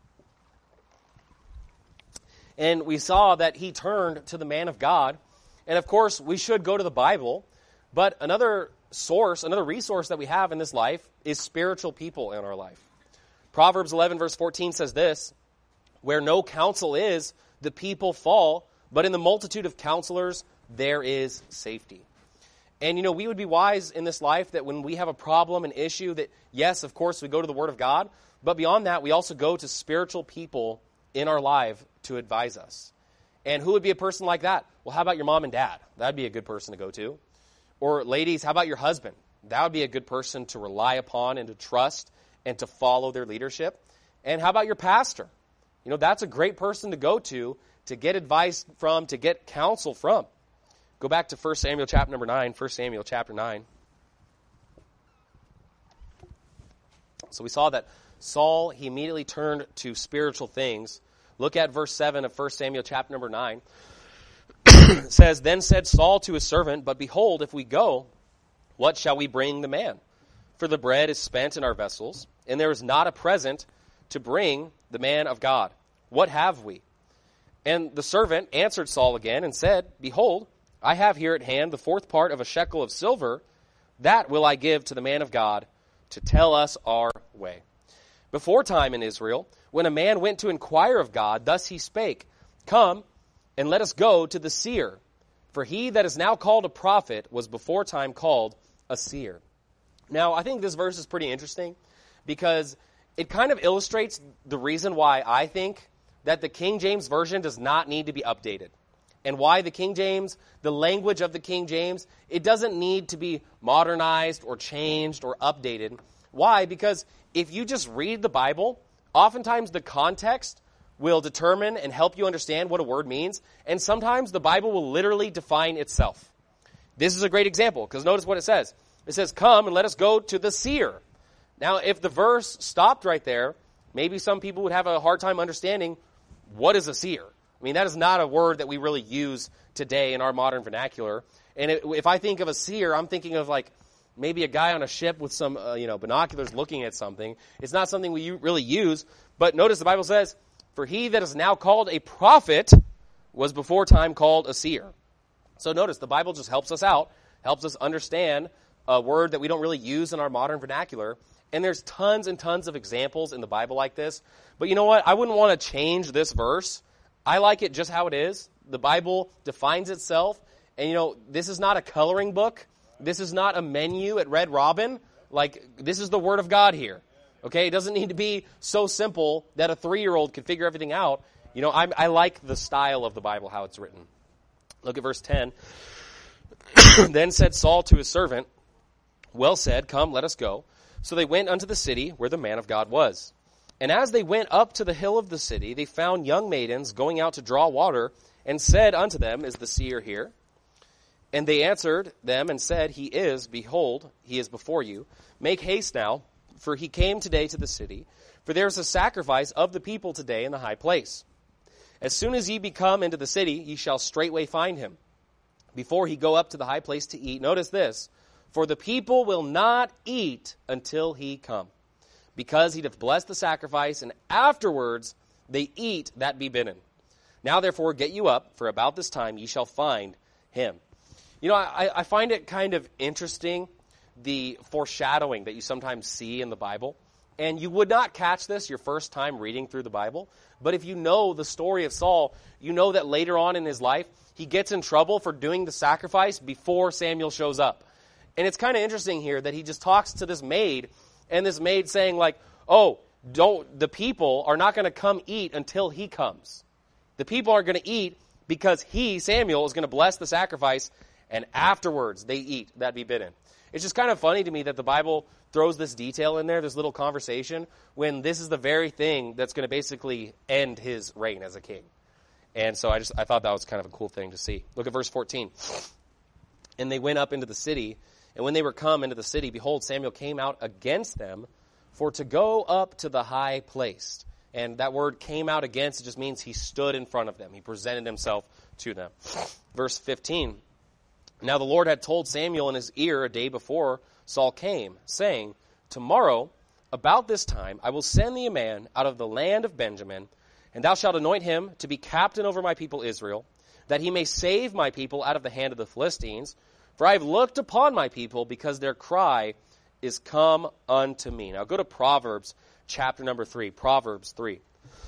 And we saw that he turned to the man of God. And of course, we should go to the Bible. But another source, another resource that we have in this life is spiritual people in our life. Proverbs eleven verse fourteen says this, "Where no counsel is, the people fall, but in the multitude of counselors, there is safety." And, you know, we would be wise in this life that when we have a problem, an issue, that, yes, of course, we go to the Word of God, but beyond that, we also go to spiritual people in our life to advise us. And who would be a person like that? Well, how about your mom and dad? That'd be a good person to go to. Or, ladies, how about your husband? That would be a good person to rely upon and to trust and to follow their leadership. And how about your pastor? You know, that's a great person to go to, to get advice from, to get counsel from. Go back to First Samuel chapter number nine, First Samuel chapter nine. So we saw that Saul, he immediately turned to spiritual things. Look at verse seven of First Samuel chapter number nine. It says, "Then said Saul to his servant, But behold, if we go, what shall we bring the man? For the bread is spent in our vessels, and there is not a present to bring the man of God. What have we?" And the servant answered Saul again and said, "Behold, I have here at hand the fourth part of a shekel of silver. That will I give to the man of God to tell us our way. Before time in Israel, when a man went to inquire of God, thus he spake, Come, and let us go to the seer. For he that is now called a prophet was before time called a seer." Now, I think this verse is pretty interesting because it kind of illustrates the reason why I think that the King James Version does not need to be updated. And why the King James, the language of the King James, it doesn't need to be modernized or changed or updated. Why? Because if you just read the Bible, oftentimes the context will determine and help you understand what a word means. And sometimes the Bible will literally define itself. This is a great example, because notice what it says. It says, come and let us go to the seer. Now, if the verse stopped right there, maybe some people would have a hard time understanding what is a seer. I mean, that is not a word that we really use today in our modern vernacular. And it, if I think of a seer, I'm thinking of like maybe a guy on a ship with some uh, you know binoculars looking at something. It's not something we really use. But notice the Bible says, for he that is now called a prophet was before time called a seer. So notice the Bible just helps us out, helps us understand a word that we don't really use in our modern vernacular. And there's tons and tons of examples in the Bible like this. But you know what? I wouldn't want to change this verse. I like it just how it is. The Bible defines itself. And, you know, this is not a coloring book. This is not a menu at Red Robin. Like, this is the Word of God here. Okay? It doesn't need to be so simple that a three-year-old can figure everything out. You know, I, I like the style of the Bible, how it's written. Look at verse ten. Then said Saul to his servant, well said, come, let us go. So they went unto the city where the man of God was. And as they went up to the hill of the city, they found young maidens going out to draw water, and said unto them, is the seer here? And they answered them and said, he is, behold, he is before you. Make haste now, for he came today to the city. For there is a sacrifice of the people today in the high place. As soon as ye be come into the city, ye shall straightway find him, before he go up to the high place to eat. Notice this, for the people will not eat until he come, because he doth bless the sacrifice, and afterwards they eat that be bidden. Now therefore get you up, for about this time ye shall find him. You know, I, I find it kind of interesting, the foreshadowing that you sometimes see in the Bible. And you would not catch this your first time reading through the Bible. But if you know the story of Saul, you know that later on in his life, he gets in trouble for doing the sacrifice before Samuel shows up. And it's kind of interesting here that he just talks to this maid, and this maid saying like, oh, don't, the people are not going to come eat until he comes. The people aren't going to eat because he, Samuel, is going to bless the sacrifice, and afterwards they eat that be bidden. It's just kind of funny to me that the Bible throws this detail in there, this little conversation, when this is the very thing that's going to basically end his reign as a king. And so I just I thought that was kind of a cool thing to see. Look at verse fourteen. And they went up into the city, and when they were come into the city, behold, Samuel came out against them for to go up to the high place. And that word came out against, it just means he stood in front of them. He presented himself to them. Verse fifteen. Now the Lord had told Samuel in his ear a day before Saul came, saying, tomorrow, about this time, I will send thee a man out of the land of Benjamin, and thou shalt anoint him to be captain over my people Israel, that he may save my people out of the hand of the Philistines. For I have looked upon my people, because their cry is come unto me. Now go to Proverbs chapter number three, Proverbs three.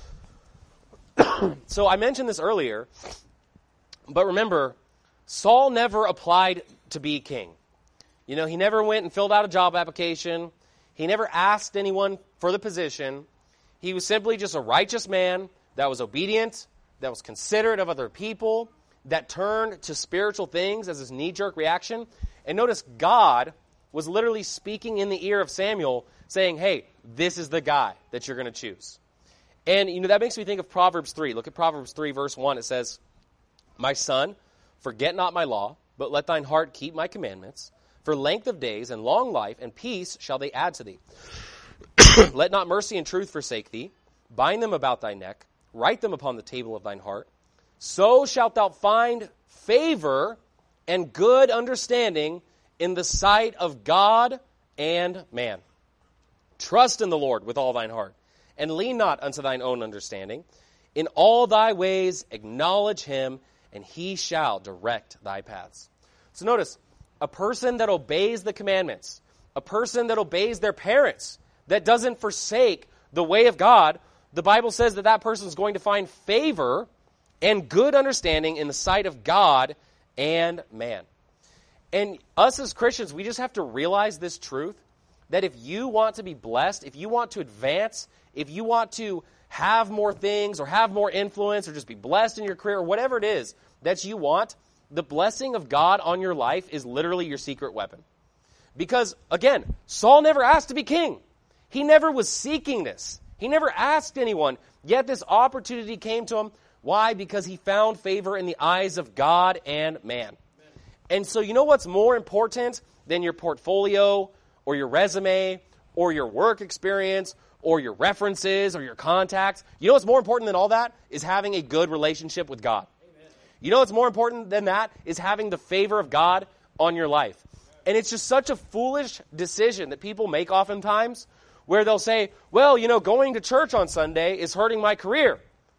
So I mentioned this earlier, but remember, Saul never applied to be king. You know, he never went and filled out a job application. He never asked anyone for the position. He was simply just a righteous man that was obedient, that was considerate of other people, that turned to spiritual things as his knee-jerk reaction. And notice God was literally speaking in the ear of Samuel, saying, hey, this is the guy that you're going to choose. And, you know, that makes me think of Proverbs three. Look at Proverbs three, verse one. It says, my son, forget not my law, but let thine heart keep my commandments. For length of days and long life and peace shall they add to thee. Let not mercy and truth forsake thee. Bind them about thy neck. Write them upon the table of thine heart. So shalt thou find favor and good understanding in the sight of God and man. Trust in the Lord with all thine heart, and lean not unto thine own understanding. In all thy ways acknowledge him, and he shall direct thy paths. So notice, a person that obeys the commandments, a person that obeys their parents, that doesn't forsake the way of God, the Bible says that that person is going to find favor and good understanding in the sight of God and man. And us as Christians, we just have to realize this truth, that if you want to be blessed, if you want to advance, if you want to have more things or have more influence or just be blessed in your career or whatever it is that you want, the blessing of God on your life is literally your secret weapon. Because, again, Saul never asked to be king. He never was seeking this. He never asked anyone, yet this opportunity came to him. Why? Because he found favor in the eyes of God and man. And so you know what's more important than your portfolio or your resume or your work experience or your references or your contacts? You know what's more important than all that is having a good relationship with God. Amen. You know what's more important than that is having the favor of God on your life. And it's just such a foolish decision that people make oftentimes where they'll say, well, you know, going to church on Sunday is hurting my career.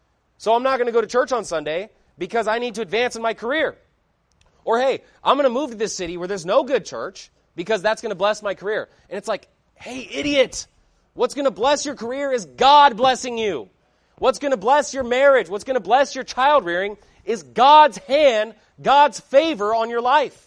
So I'm not going to go to church on Sunday because I need to advance in my career. Or, hey, I'm going to move to this city where there's no good church because that's going to bless my career. And it's like, hey, idiot, what's going to bless your career is God blessing you. What's going to bless your marriage, what's going to bless your child rearing is God's hand, God's favor on your life.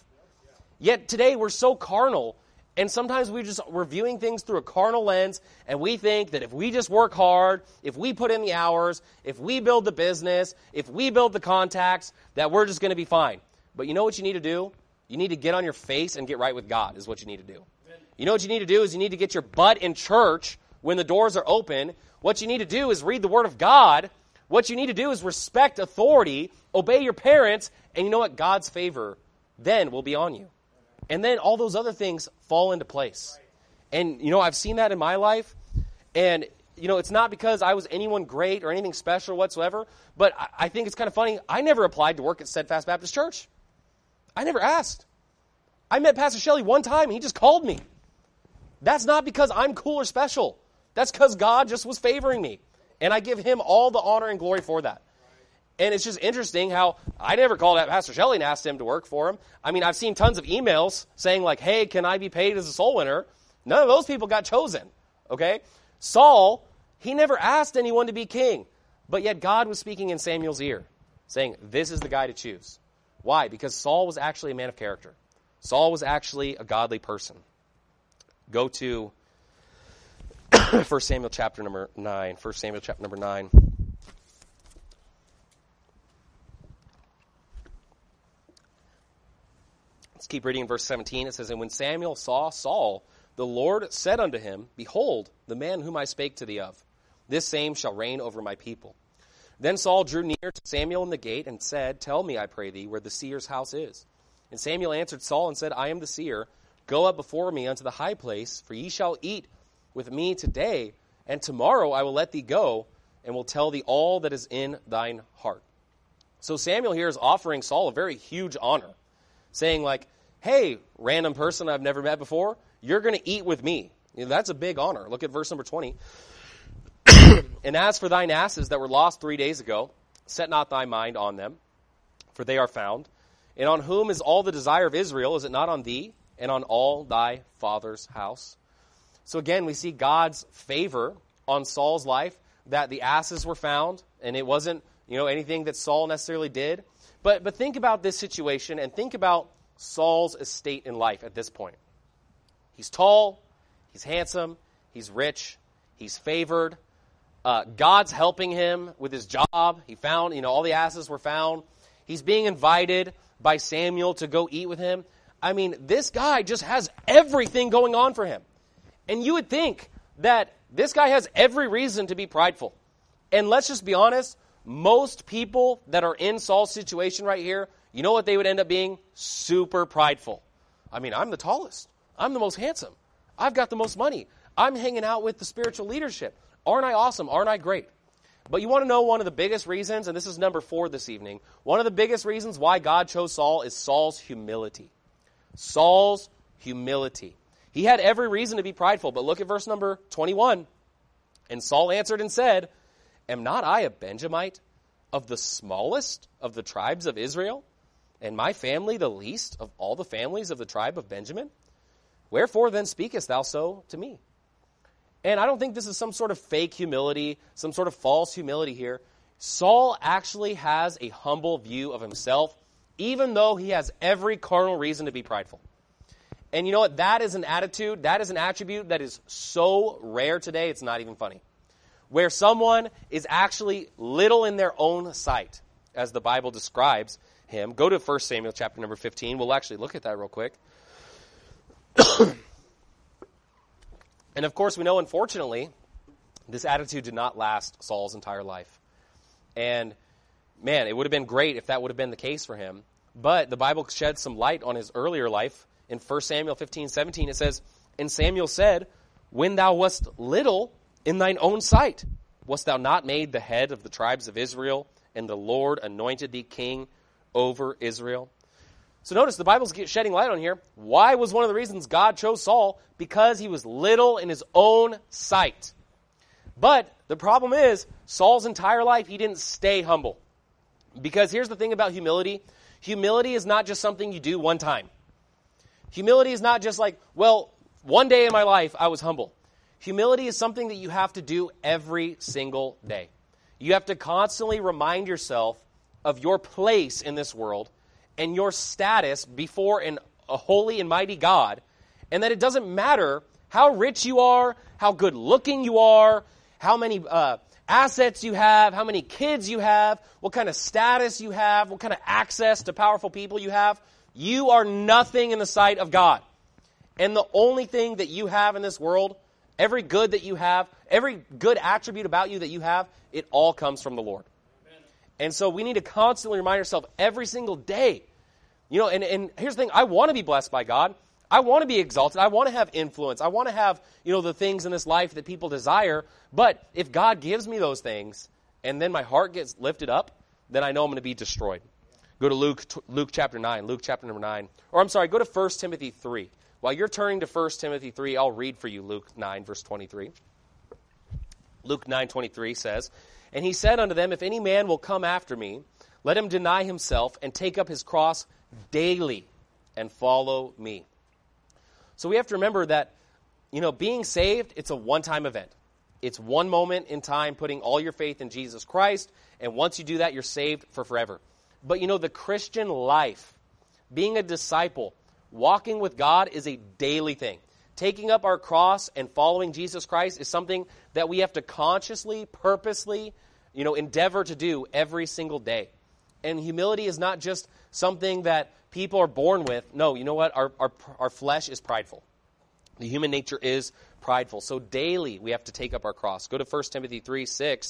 Yet today we're so carnal, and sometimes we just, we're viewing things through a carnal lens, and we think that if we just work hard, if we put in the hours, if we build the business, if we build the contacts, that we're just going to be fine. But you know what you need to do? You need to get on your face and get right with God is what you need to do. You know what you need to do is you need to get your butt in church when the doors are open. What you need to do is read the Word of God. What you need to do is respect authority, obey your parents, and you know what? God's favor then will be on you. And then all those other things fall into place. And, you know, I've seen that in my life. And, you know, it's not because I was anyone great or anything special whatsoever, but I, I think it's kind of funny. I never applied to work at Steadfast Baptist Church. I never asked. I met Pastor Shelley one time, and he just called me. That's not because I'm cool or special. That's because God just was favoring me. And I give him all the honor and glory for that. And it's just interesting how I never called out Pastor Shelley and asked him to work for him. I mean, I've seen tons of emails saying like, hey, can I be paid as a soul winner? None of those people got chosen, okay? Saul, he never asked anyone to be king. But yet God was speaking in Samuel's ear, saying, this is the guy to choose. Why? Because Saul was actually a man of character. Saul was actually a godly person. Go to First Samuel chapter number nine. First Samuel chapter number nine. Let's keep reading in verse seventeen. It says, and when Samuel saw Saul, the Lord said unto him, behold, the man whom I spake to thee of, this same shall reign over my people. Then Saul drew near to Samuel in the gate and said, tell me, I pray thee, where the seer's house is. And Samuel answered Saul and said, I am the seer. Go up before me unto the high place, for ye shall eat with me today, and tomorrow I will let thee go, and will tell thee all that is in thine heart. So Samuel here is offering Saul a very huge honor, saying like, hey, random person I've never met before, you're going to eat with me. You know, that's a big honor. Look at verse number twenty. And as for thine asses that were lost three days ago, set not thy mind on them, for they are found. And on whom is all the desire of Israel? Is it not on thee and on all thy father's house? So again, we see God's favor on Saul's life, that the asses were found, and it wasn't, you know, anything that Saul necessarily did. But but think about this situation, and think about Saul's estate in life at this point. He's tall, he's handsome, he's rich, he's favored. Uh, God's helping him with his job. He found, you know, all the asses were found. He's being invited by Samuel to go eat with him. I mean, this guy just has everything going on for him. And you would think that this guy has every reason to be prideful. And let's just be honest, most people that are in Saul's situation right here, you know what they would end up being? Super prideful. I mean, I'm the tallest. I'm the most handsome. I've got the most money. I'm hanging out with the spiritual leadership. Aren't I awesome? Aren't I great? But you want to know one of the biggest reasons, and this is number four this evening, one of the biggest reasons why God chose Saul is Saul's humility. Saul's humility. He had every reason to be prideful, but look at verse number twenty-one. And Saul answered and said, am not I a Benjamite of the smallest of the tribes of Israel, and my family the least of all the families of the tribe of Benjamin? Wherefore then speakest thou so to me? And I don't think this is some sort of fake humility, some sort of false humility here. Saul actually has a humble view of himself, even though he has every carnal reason to be prideful. And you know what? That is an attitude, that is an attribute that is so rare today, it's not even funny. Where someone is actually little in their own sight, as the Bible describes him. Go to First Samuel chapter number fifteen. We'll actually look at that real quick. And of course, we know, unfortunately, this attitude did not last Saul's entire life. And man, it would have been great if that would have been the case for him. But the Bible sheds some light on his earlier life. In First Samuel fifteen seventeen, it says, "And Samuel said, When thou wast little in thine own sight, wast thou not made the head of the tribes of Israel, and the Lord anointed thee king over Israel?" So notice the Bible's shedding light on here. Why was one of the reasons God chose Saul? Because he was little in his own sight. But the problem is, Saul's entire life, he didn't stay humble. Because here's the thing about humility. Humility is not just something you do one time. Humility is not just like, well, one day in my life I was humble. Humility is something that you have to do every single day. You have to constantly remind yourself of your place in this world and your status before an, a holy and mighty God, and that it doesn't matter how rich you are, how good looking you are, how many uh, assets you have, how many kids you have, what kind of status you have, what kind of access to powerful people you have. You are nothing in the sight of God. And the only thing that you have in this world, every good that you have, every good attribute about you that you have, it all comes from the Lord. Amen. And so we need to constantly remind ourselves every single day. You know, and, and here's the thing, I want to be blessed by God. I want to be exalted. I want to have influence. I want to have, you know, the things in this life that people desire. But if God gives me those things and then my heart gets lifted up, then I know I'm going to be destroyed. Go to Luke, Luke chapter nine, Luke chapter number nine. Or I'm sorry, go to First Timothy three. While you're turning to First Timothy three, I'll read for you Luke nine, verse twenty-three. Luke nine twenty-three says, "And he said unto them, If any man will come after me, let him deny himself and take up his cross daily and follow me." So we have to remember that, you know, being saved, it's a one-time event. It's one moment in time putting all your faith in Jesus Christ, and once you do that, you're saved for forever. But, you know, the Christian life, being a disciple, walking with God is a daily thing. Taking up our cross and following Jesus Christ is something that we have to consciously, purposely, you know, endeavor to do every single day. And humility is not just something that people are born with. No, you know what? Our, our, our flesh is prideful. The human nature is prideful. So daily we have to take up our cross. Go to First Timothy three six.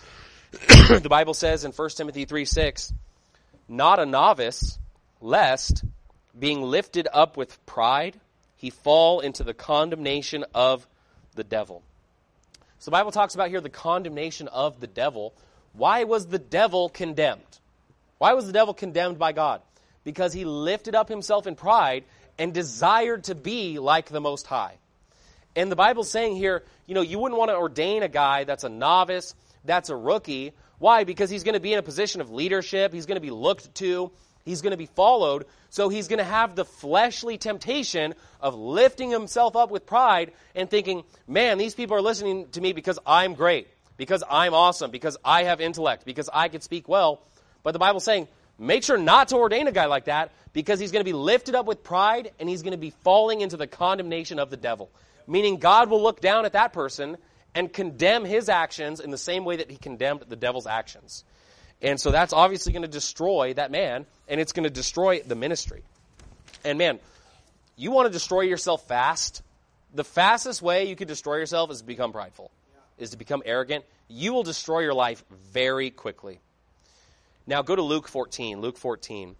The Bible says in First Timothy three six, "Not a novice, lest, being lifted up with pride, he fall into the condemnation of the devil." So the Bible talks about here the condemnation of the devil. Why was the devil condemned? Why was the devil condemned by God? Because he lifted up himself in pride and desired to be like the Most High. And the Bible's saying here, you know, you wouldn't want to ordain a guy that's a novice, that's a rookie. Why? Because he's going to be in a position of leadership. He's going to be looked to. He's going to be followed. So he's going to have the fleshly temptation of lifting himself up with pride and thinking, man, these people are listening to me because I'm great, because I'm awesome, because I have intellect, because I can speak well. But the Bible's saying, make sure not to ordain a guy like that, because he's going to be lifted up with pride and he's going to be falling into the condemnation of the devil. Meaning God will look down at that person and condemn his actions in the same way that he condemned the devil's actions. And so that's obviously going to destroy that man, and it's going to destroy the ministry. And man, you want to destroy yourself fast? The fastest way you can destroy yourself is to become prideful, yeah. is to become arrogant. You will destroy your life very quickly. Now go to Luke fourteen. Luke fourteen.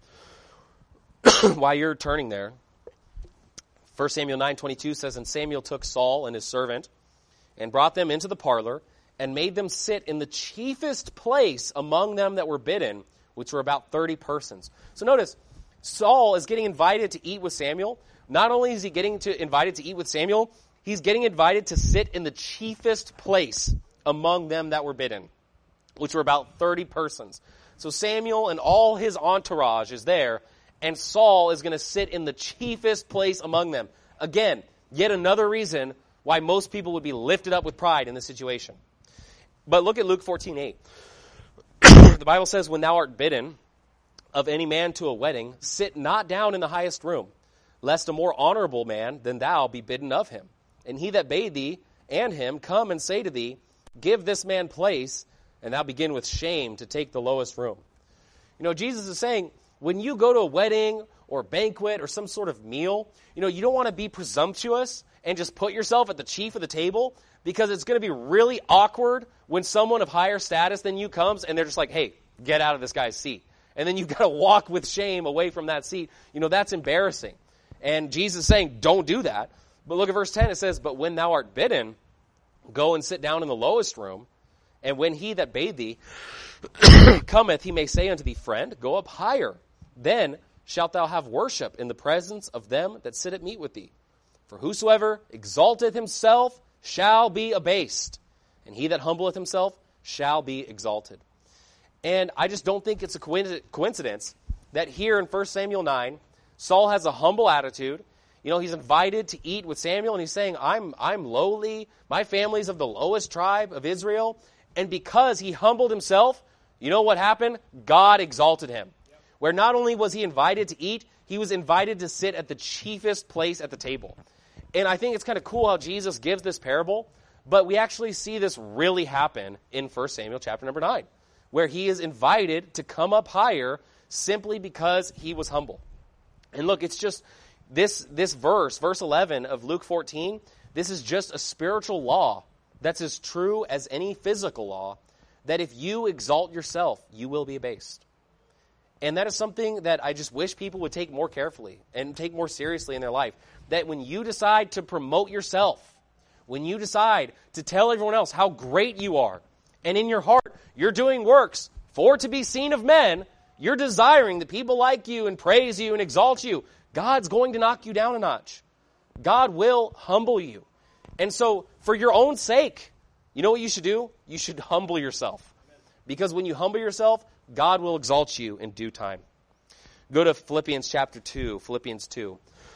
While you're turning there, First Samuel nine twenty-two says, "And Samuel took Saul and his servant and brought them into the parlor and made them sit in the chiefest place among them that were bidden, which were about thirty persons." So notice, Saul is getting invited to eat with Samuel. Not only is he getting to invited to eat with Samuel, he's getting invited to sit in the chiefest place among them that were bidden, which were about thirty persons. So Samuel and all his entourage is there, and Saul is going to sit in the chiefest place among them. Again, yet another reason why most people would be lifted up with pride in this situation. But look at Luke fourteen eight. The Bible says, "When thou art bidden of any man to a wedding, sit not down in the highest room, lest a more honorable man than thou be bidden of him. And he that bade thee and him come and say to thee, Give this man place, and thou begin with shame to take the lowest room." You know, Jesus is saying, when you go to a wedding or banquet or some sort of meal, you know, you don't want to be presumptuous and just put yourself at the chief of the table, because it's going to be really awkward when someone of higher status than you comes and they're just like, hey, get out of this guy's seat. and then you've got to walk with shame away from that seat. You know, that's embarrassing. And Jesus is saying, don't do that. But look at verse ten. It says, but when thou art bidden, go and sit down in the lowest room. And when he that bade thee cometh, he may say unto thee, friend, go up higher. Then shalt thou have worship in the presence of them that sit at meat with thee. For whosoever exalteth himself shall be abased, and he that humbleth himself shall be exalted. And I just don't think it's a coincidence that here in First Samuel nine, Saul has a humble attitude. You know, he's invited to eat with Samuel, and he's saying, I'm, I'm lowly. My family's of the lowest tribe of Israel. And because he humbled himself, you know what happened? God exalted him. Yep. Where not only was he invited to eat, he was invited to sit at the chiefest place at the table. And I think it's kind of cool how Jesus gives this parable, but we actually see this really happen in First Samuel chapter number nine, where he is invited to come up higher simply because he was humble. And look, it's just this, this verse, verse eleven of Luke fourteen, this is just a spiritual law that's as true as any physical law, that if you exalt yourself, you will be abased. And that is something that I just wish people would take more carefully and take more seriously in their life. That when you decide to promote yourself, when you decide to tell everyone else how great you are, and in your heart you're doing works for to be seen of men, you're desiring that people like you and praise you and exalt you, God's going to knock you down a notch. God will humble you. And so, for your own sake, you know what you should do? You should humble yourself. Because when you humble yourself, God will exalt you in due time. Go to Philippians chapter two, Philippians two.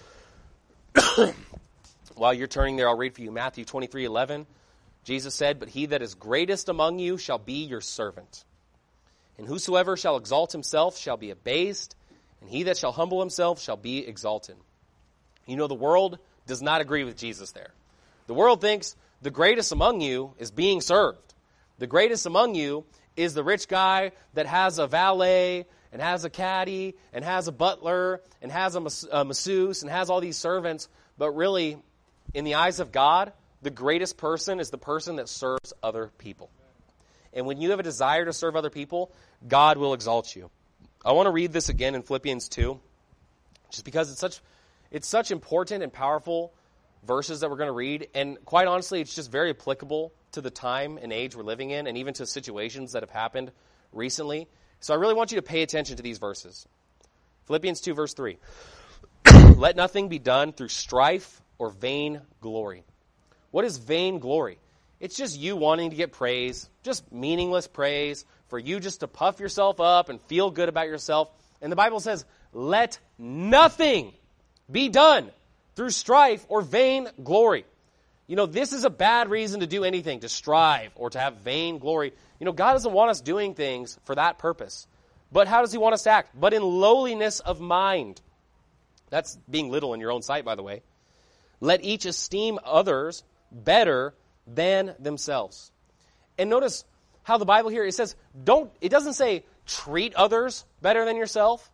While you're turning there, I'll read for you Matthew twenty-three eleven. Jesus said, but he that is greatest among you shall be your servant. And whosoever shall exalt himself shall be abased, and he that shall humble himself shall be exalted. You know, the world does not agree with Jesus there. The world thinks the greatest among you is being served. The greatest among you is the rich guy that has a valet and has a caddy and has a butler and has a, mas- a masseuse and has all these servants. But really, in the eyes of God, the greatest person is the person that serves other people. And when you have a desire to serve other people, God will exalt you. I want to read this again in Philippians two, just because it's such it's such important and powerful verses that we're going to read. And quite honestly, it's just very applicable to the time and age we're living in, and even to situations that have happened recently. So I really want you to pay attention to these verses. Philippians two, verse three. Let nothing be done through strife or vain glory. What is vain glory? It's just you wanting to get praise, just meaningless praise, for you just to puff yourself up and feel good about yourself. And the Bible says, let nothing be done through strife or vain glory. You know, this is a bad reason to do anything, to strive or to have vain glory. You know, God doesn't want us doing things for that purpose. But how does he want us to act? But in lowliness of mind. That's being little in your own sight, by the way. Let each esteem others better than themselves. And notice how the Bible here, it says, don't, it doesn't say treat others better than yourself.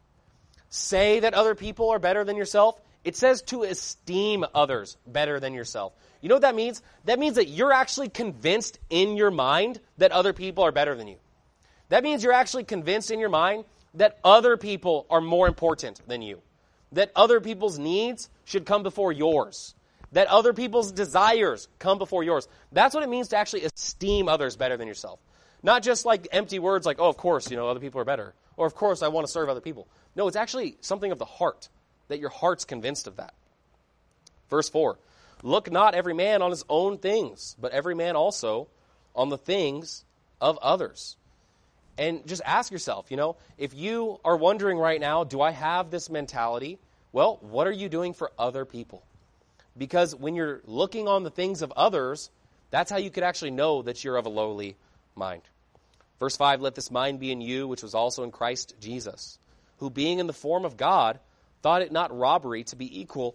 Say that other people are better than yourself. It says to esteem others better than yourself. You know what that means? That means that you're actually convinced in your mind that other people are better than you. That means you're actually convinced in your mind that other people are more important than you. That other people's needs should come before yours. That other people's desires come before yours. That's what it means to actually esteem others better than yourself. Not just like empty words like, oh, of course, you know, other people are better. Or of course, I want to serve other people. No, it's actually something of the heart, that your heart's convinced of that. Verse four, look not every man on his own things, but every man also on the things of others. And just ask yourself, you know, if you are wondering right now, do I have this mentality? Well, what are you doing for other people? Because when you're looking on the things of others, that's how you could actually know that you're of a lowly mind. Verse five, let this mind be in you, which was also in Christ Jesus, who being in the form of God, thought it not robbery to be equal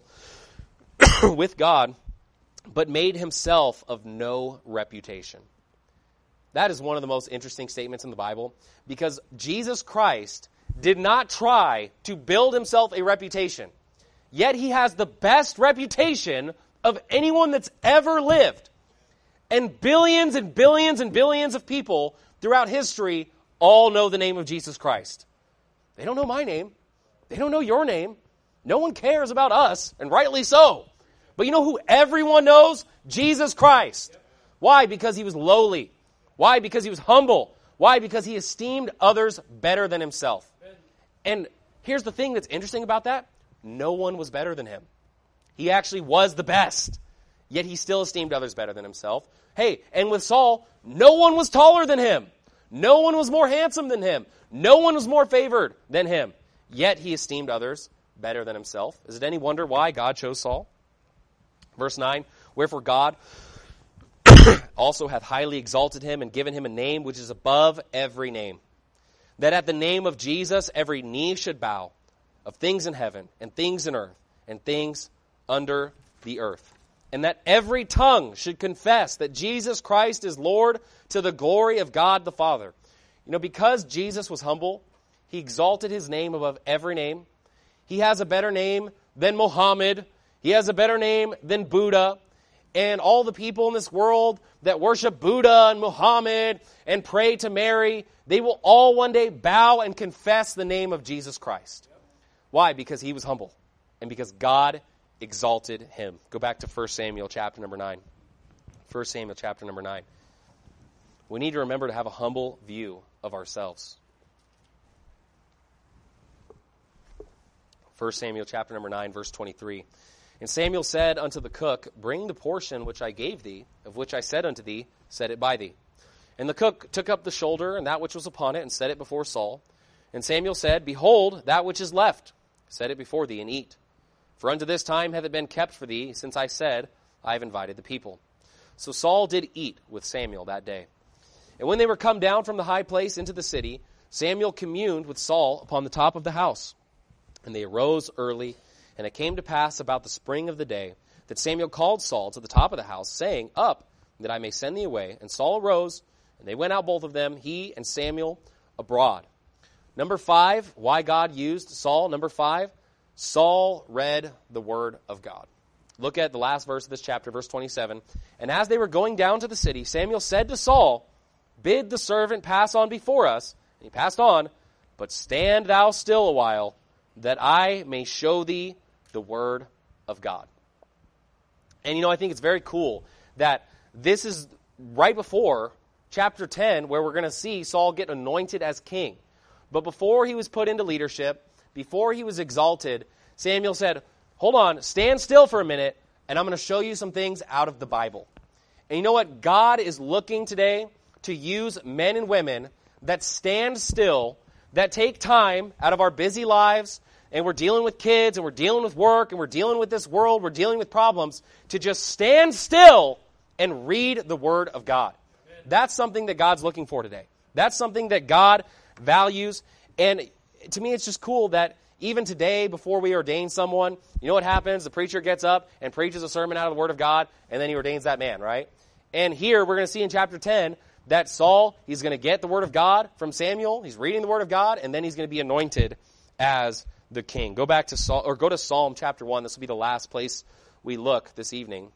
with God, but made himself of no reputation. That is one of the most interesting statements in the Bible, because Jesus Christ did not try to build himself a reputation. Yet he has the best reputation of anyone that's ever lived. And billions and billions and billions of people throughout history all know the name of Jesus Christ. They don't know my name. They don't know your name. No one cares about us, and rightly so. But you know who everyone knows? Jesus Christ. Why? Because he was lowly. Why? Because he was humble. Why? Because he esteemed others better than himself. And here's the thing that's interesting about that. No one was better than him. He actually was the best. Yet he still esteemed others better than himself. Hey, and with Saul, no one was taller than him. No one was more handsome than him. No one was more favored than him. Yet he esteemed others better than himself. Is it any wonder why God chose Saul? Verse nine, wherefore God also hath highly exalted him and given him a name which is above every name, that at the name of Jesus every knee should bow, of things in heaven and things in earth and things under the earth, and that every tongue should confess that Jesus Christ is Lord, to the glory of God the Father. You know, because Jesus was humble, he exalted his name above every name. He has a better name than Muhammad. He has a better name than Buddha. And all the people in this world that worship Buddha and Muhammad and pray to Mary, they will all one day bow and confess the name of Jesus Christ. Why? Because he was humble and because God exalted him. Go back to First Samuel chapter number nine. First Samuel chapter number nine. We need to remember to have a humble view of ourselves. First Samuel chapter number nine, verse twenty-three. And Samuel said unto the cook, bring the portion which I gave thee, of which I said unto thee, set it by thee. And the cook took up the shoulder and that which was upon it, and set it before Saul. And Samuel said, behold, that which is left, set it before thee, and eat. For unto this time hath it been kept for thee, since I said, I have invited the people. So Saul did eat with Samuel that day. And when they were come down from the high place into the city, Samuel communed with Saul upon the top of the house. And they arose early, and it came to pass about the spring of the day that Samuel called Saul to the top of the house, saying, up, that I may send thee away. And Saul arose, and they went out both of them, he and Samuel, abroad. Number five, why God used Saul. Number five, Saul read the word of God. Look at the last verse of this chapter, verse twenty-seven. And as they were going down to the city, Samuel said to Saul, bid the servant pass on before us. And he passed on, but stand thou still a while, that I may show thee the word of God. And you know, I think it's very cool that this is right before chapter ten, where we're going to see Saul get anointed as king. But before he was put into leadership, before he was exalted, Samuel said, hold on, stand still for a minute, and I'm going to show you some things out of the Bible. And you know what? God is looking today to use men and women that stand still, that take time out of our busy lives, and we're dealing with kids, and we're dealing with work, and we're dealing with this world, we're dealing with problems, to just stand still and read the Word of God. Amen. That's something that God's looking for today. That's something that God values. And to me, it's just cool that even today, before we ordain someone, you know what happens? The preacher gets up and preaches a sermon out of the Word of God, and then he ordains that man, right? And here, we're going to see in chapter ten, that Saul, he's going to get the Word of God from Samuel, he's reading the Word of God, and then he's going to be anointed as the king. Go back to Saul, or go to Psalm chapter one. This will be the last place we look this evening.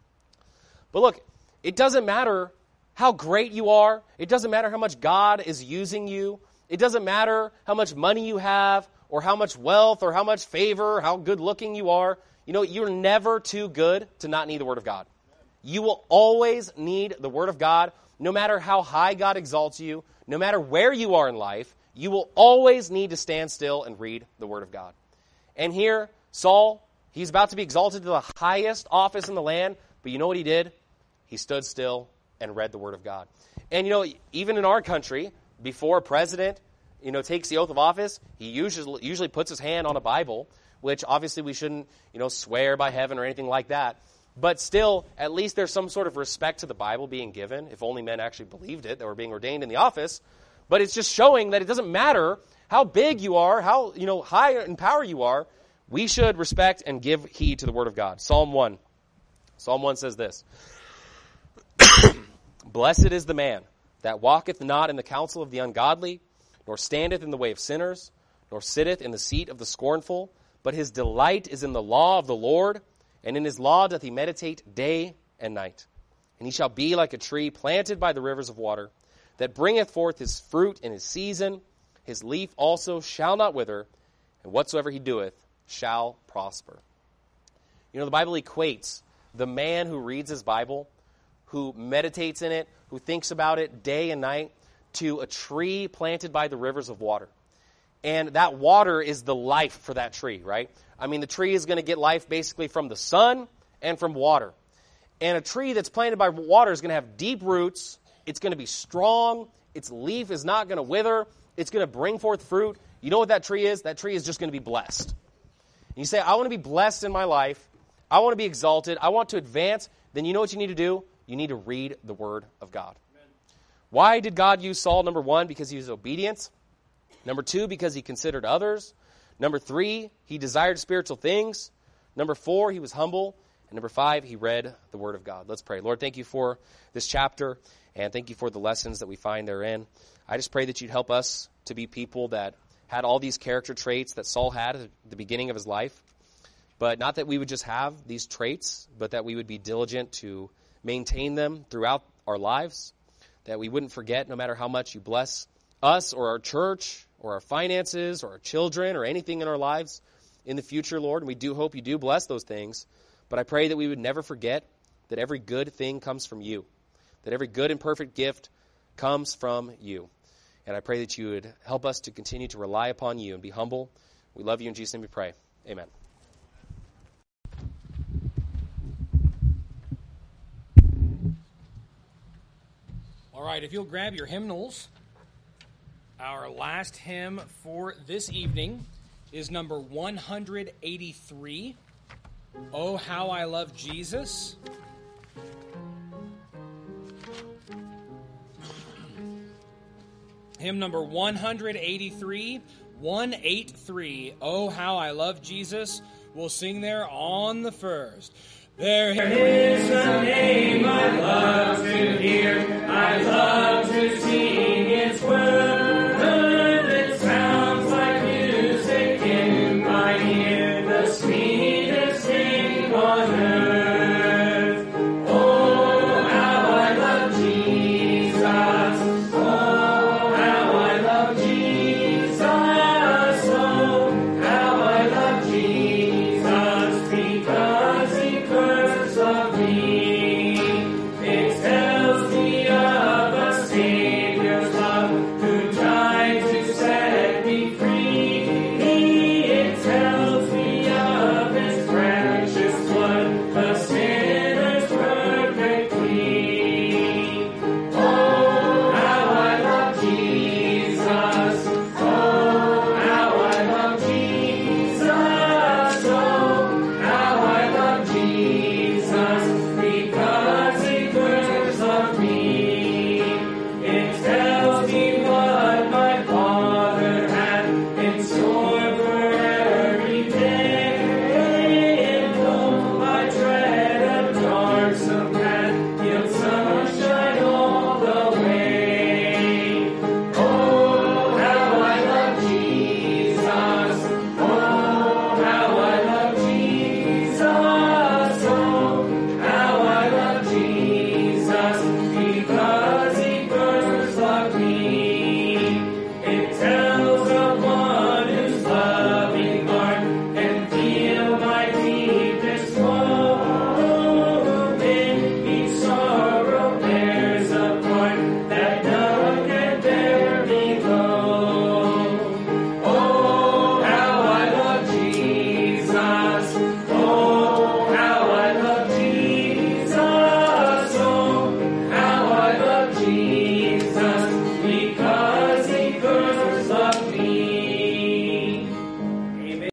But look, it doesn't matter how great you are. It doesn't matter how much God is using you. It doesn't matter how much money you have, or how much wealth, or how much favor, how good looking you are. You know, you're never too good to not need the Word of God. You will always need the Word of God, no matter how high God exalts you, no matter where you are in life. You will always need to stand still and read the Word of God. And here, Saul, he's about to be exalted to the highest office in the land, but you know what he did? He stood still and read the Word of God. And you know, even in our country, before a president, you know, takes the oath of office, he usually usually puts his hand on a Bible, which obviously we shouldn't, you know, swear by heaven or anything like that. But still, at least there's some sort of respect to the Bible being given, if only men actually believed it, that were being ordained in the office. But it's just showing that it doesn't matter how big you are, how, you know, high in power you are. We should respect and give heed to the Word of God. Psalm one. Psalm one says this. Blessed is the man that walketh not in the counsel of the ungodly, nor standeth in the way of sinners, nor sitteth in the seat of the scornful. But his delight is in the law of the Lord, and in his law doth he meditate day and night. And he shall be like a tree planted by the rivers of water, that bringeth forth his fruit in his season. his leaf also shall not wither, and whatsoever he doeth shall prosper. You know, the Bible equates the man who reads his Bible, who meditates in it, who thinks about it day and night, to a tree planted by the rivers of water. And that water is the life for that tree, right? I mean, the tree is going to get life basically from the sun and from water. And a tree that's planted by water is going to have deep roots. It's going to be strong. Its leaf is not going to wither. It's going to bring forth fruit. You know what that tree is? That tree is just going to be blessed. And you say, I want to be blessed in my life. I want to be exalted. I want to advance. Then you know what you need to do? You need to read the Word of God. Amen. Why did God use Saul? Number one, because he was obedient. Number two, because he considered others. Number three, he desired spiritual things. Number four, he was humble. And number five, he read the Word of God. Let's pray. Lord, thank you for this chapter, and thank you for the lessons that we find therein. I just pray that you'd help us to be people that had all these character traits that Saul had at the beginning of his life. But not that we would just have these traits, but that we would be diligent to maintain them throughout our lives, that we wouldn't forget no matter how much you bless us or our church or our finances or our children or anything in our lives in the future, Lord. And we do hope you do bless those things. But I pray that we would never forget that every good thing comes from you, that every good and perfect gift comes from you. And I pray that you would help us to continue to rely upon you and be humble. We love you. In Jesus' name we pray. Amen. All right, if you'll grab your hymnals, our last hymn for this evening is number one eighty-three, Oh, How I Love Jesus. Hymn number one eighty-three, one eighty-three, Oh, How I Love Jesus. We'll sing there on the first. There is a name I love to hear, I love to sing its word. It sounds like music in my ear, the sweetest name on earth. Oh, how I love Jesus. Oh, how I love Jesus. Oh, how I love Jesus, because he first loved me. It tells me of a Savior's love who died to set me free. It tells me of his precious blood, the sinner's perfect plea. Oh, how I love Jesus. Oh, how I love Jesus. Oh, how I love Jesus, because he first loved me. It tells me what my Father had in store for every day. And though I tread a darksome path, he'll sunshine all the way. Oh, how I love Jesus. Oh, how I love Jesus. Oh, how I love Jesus, because he first loved me.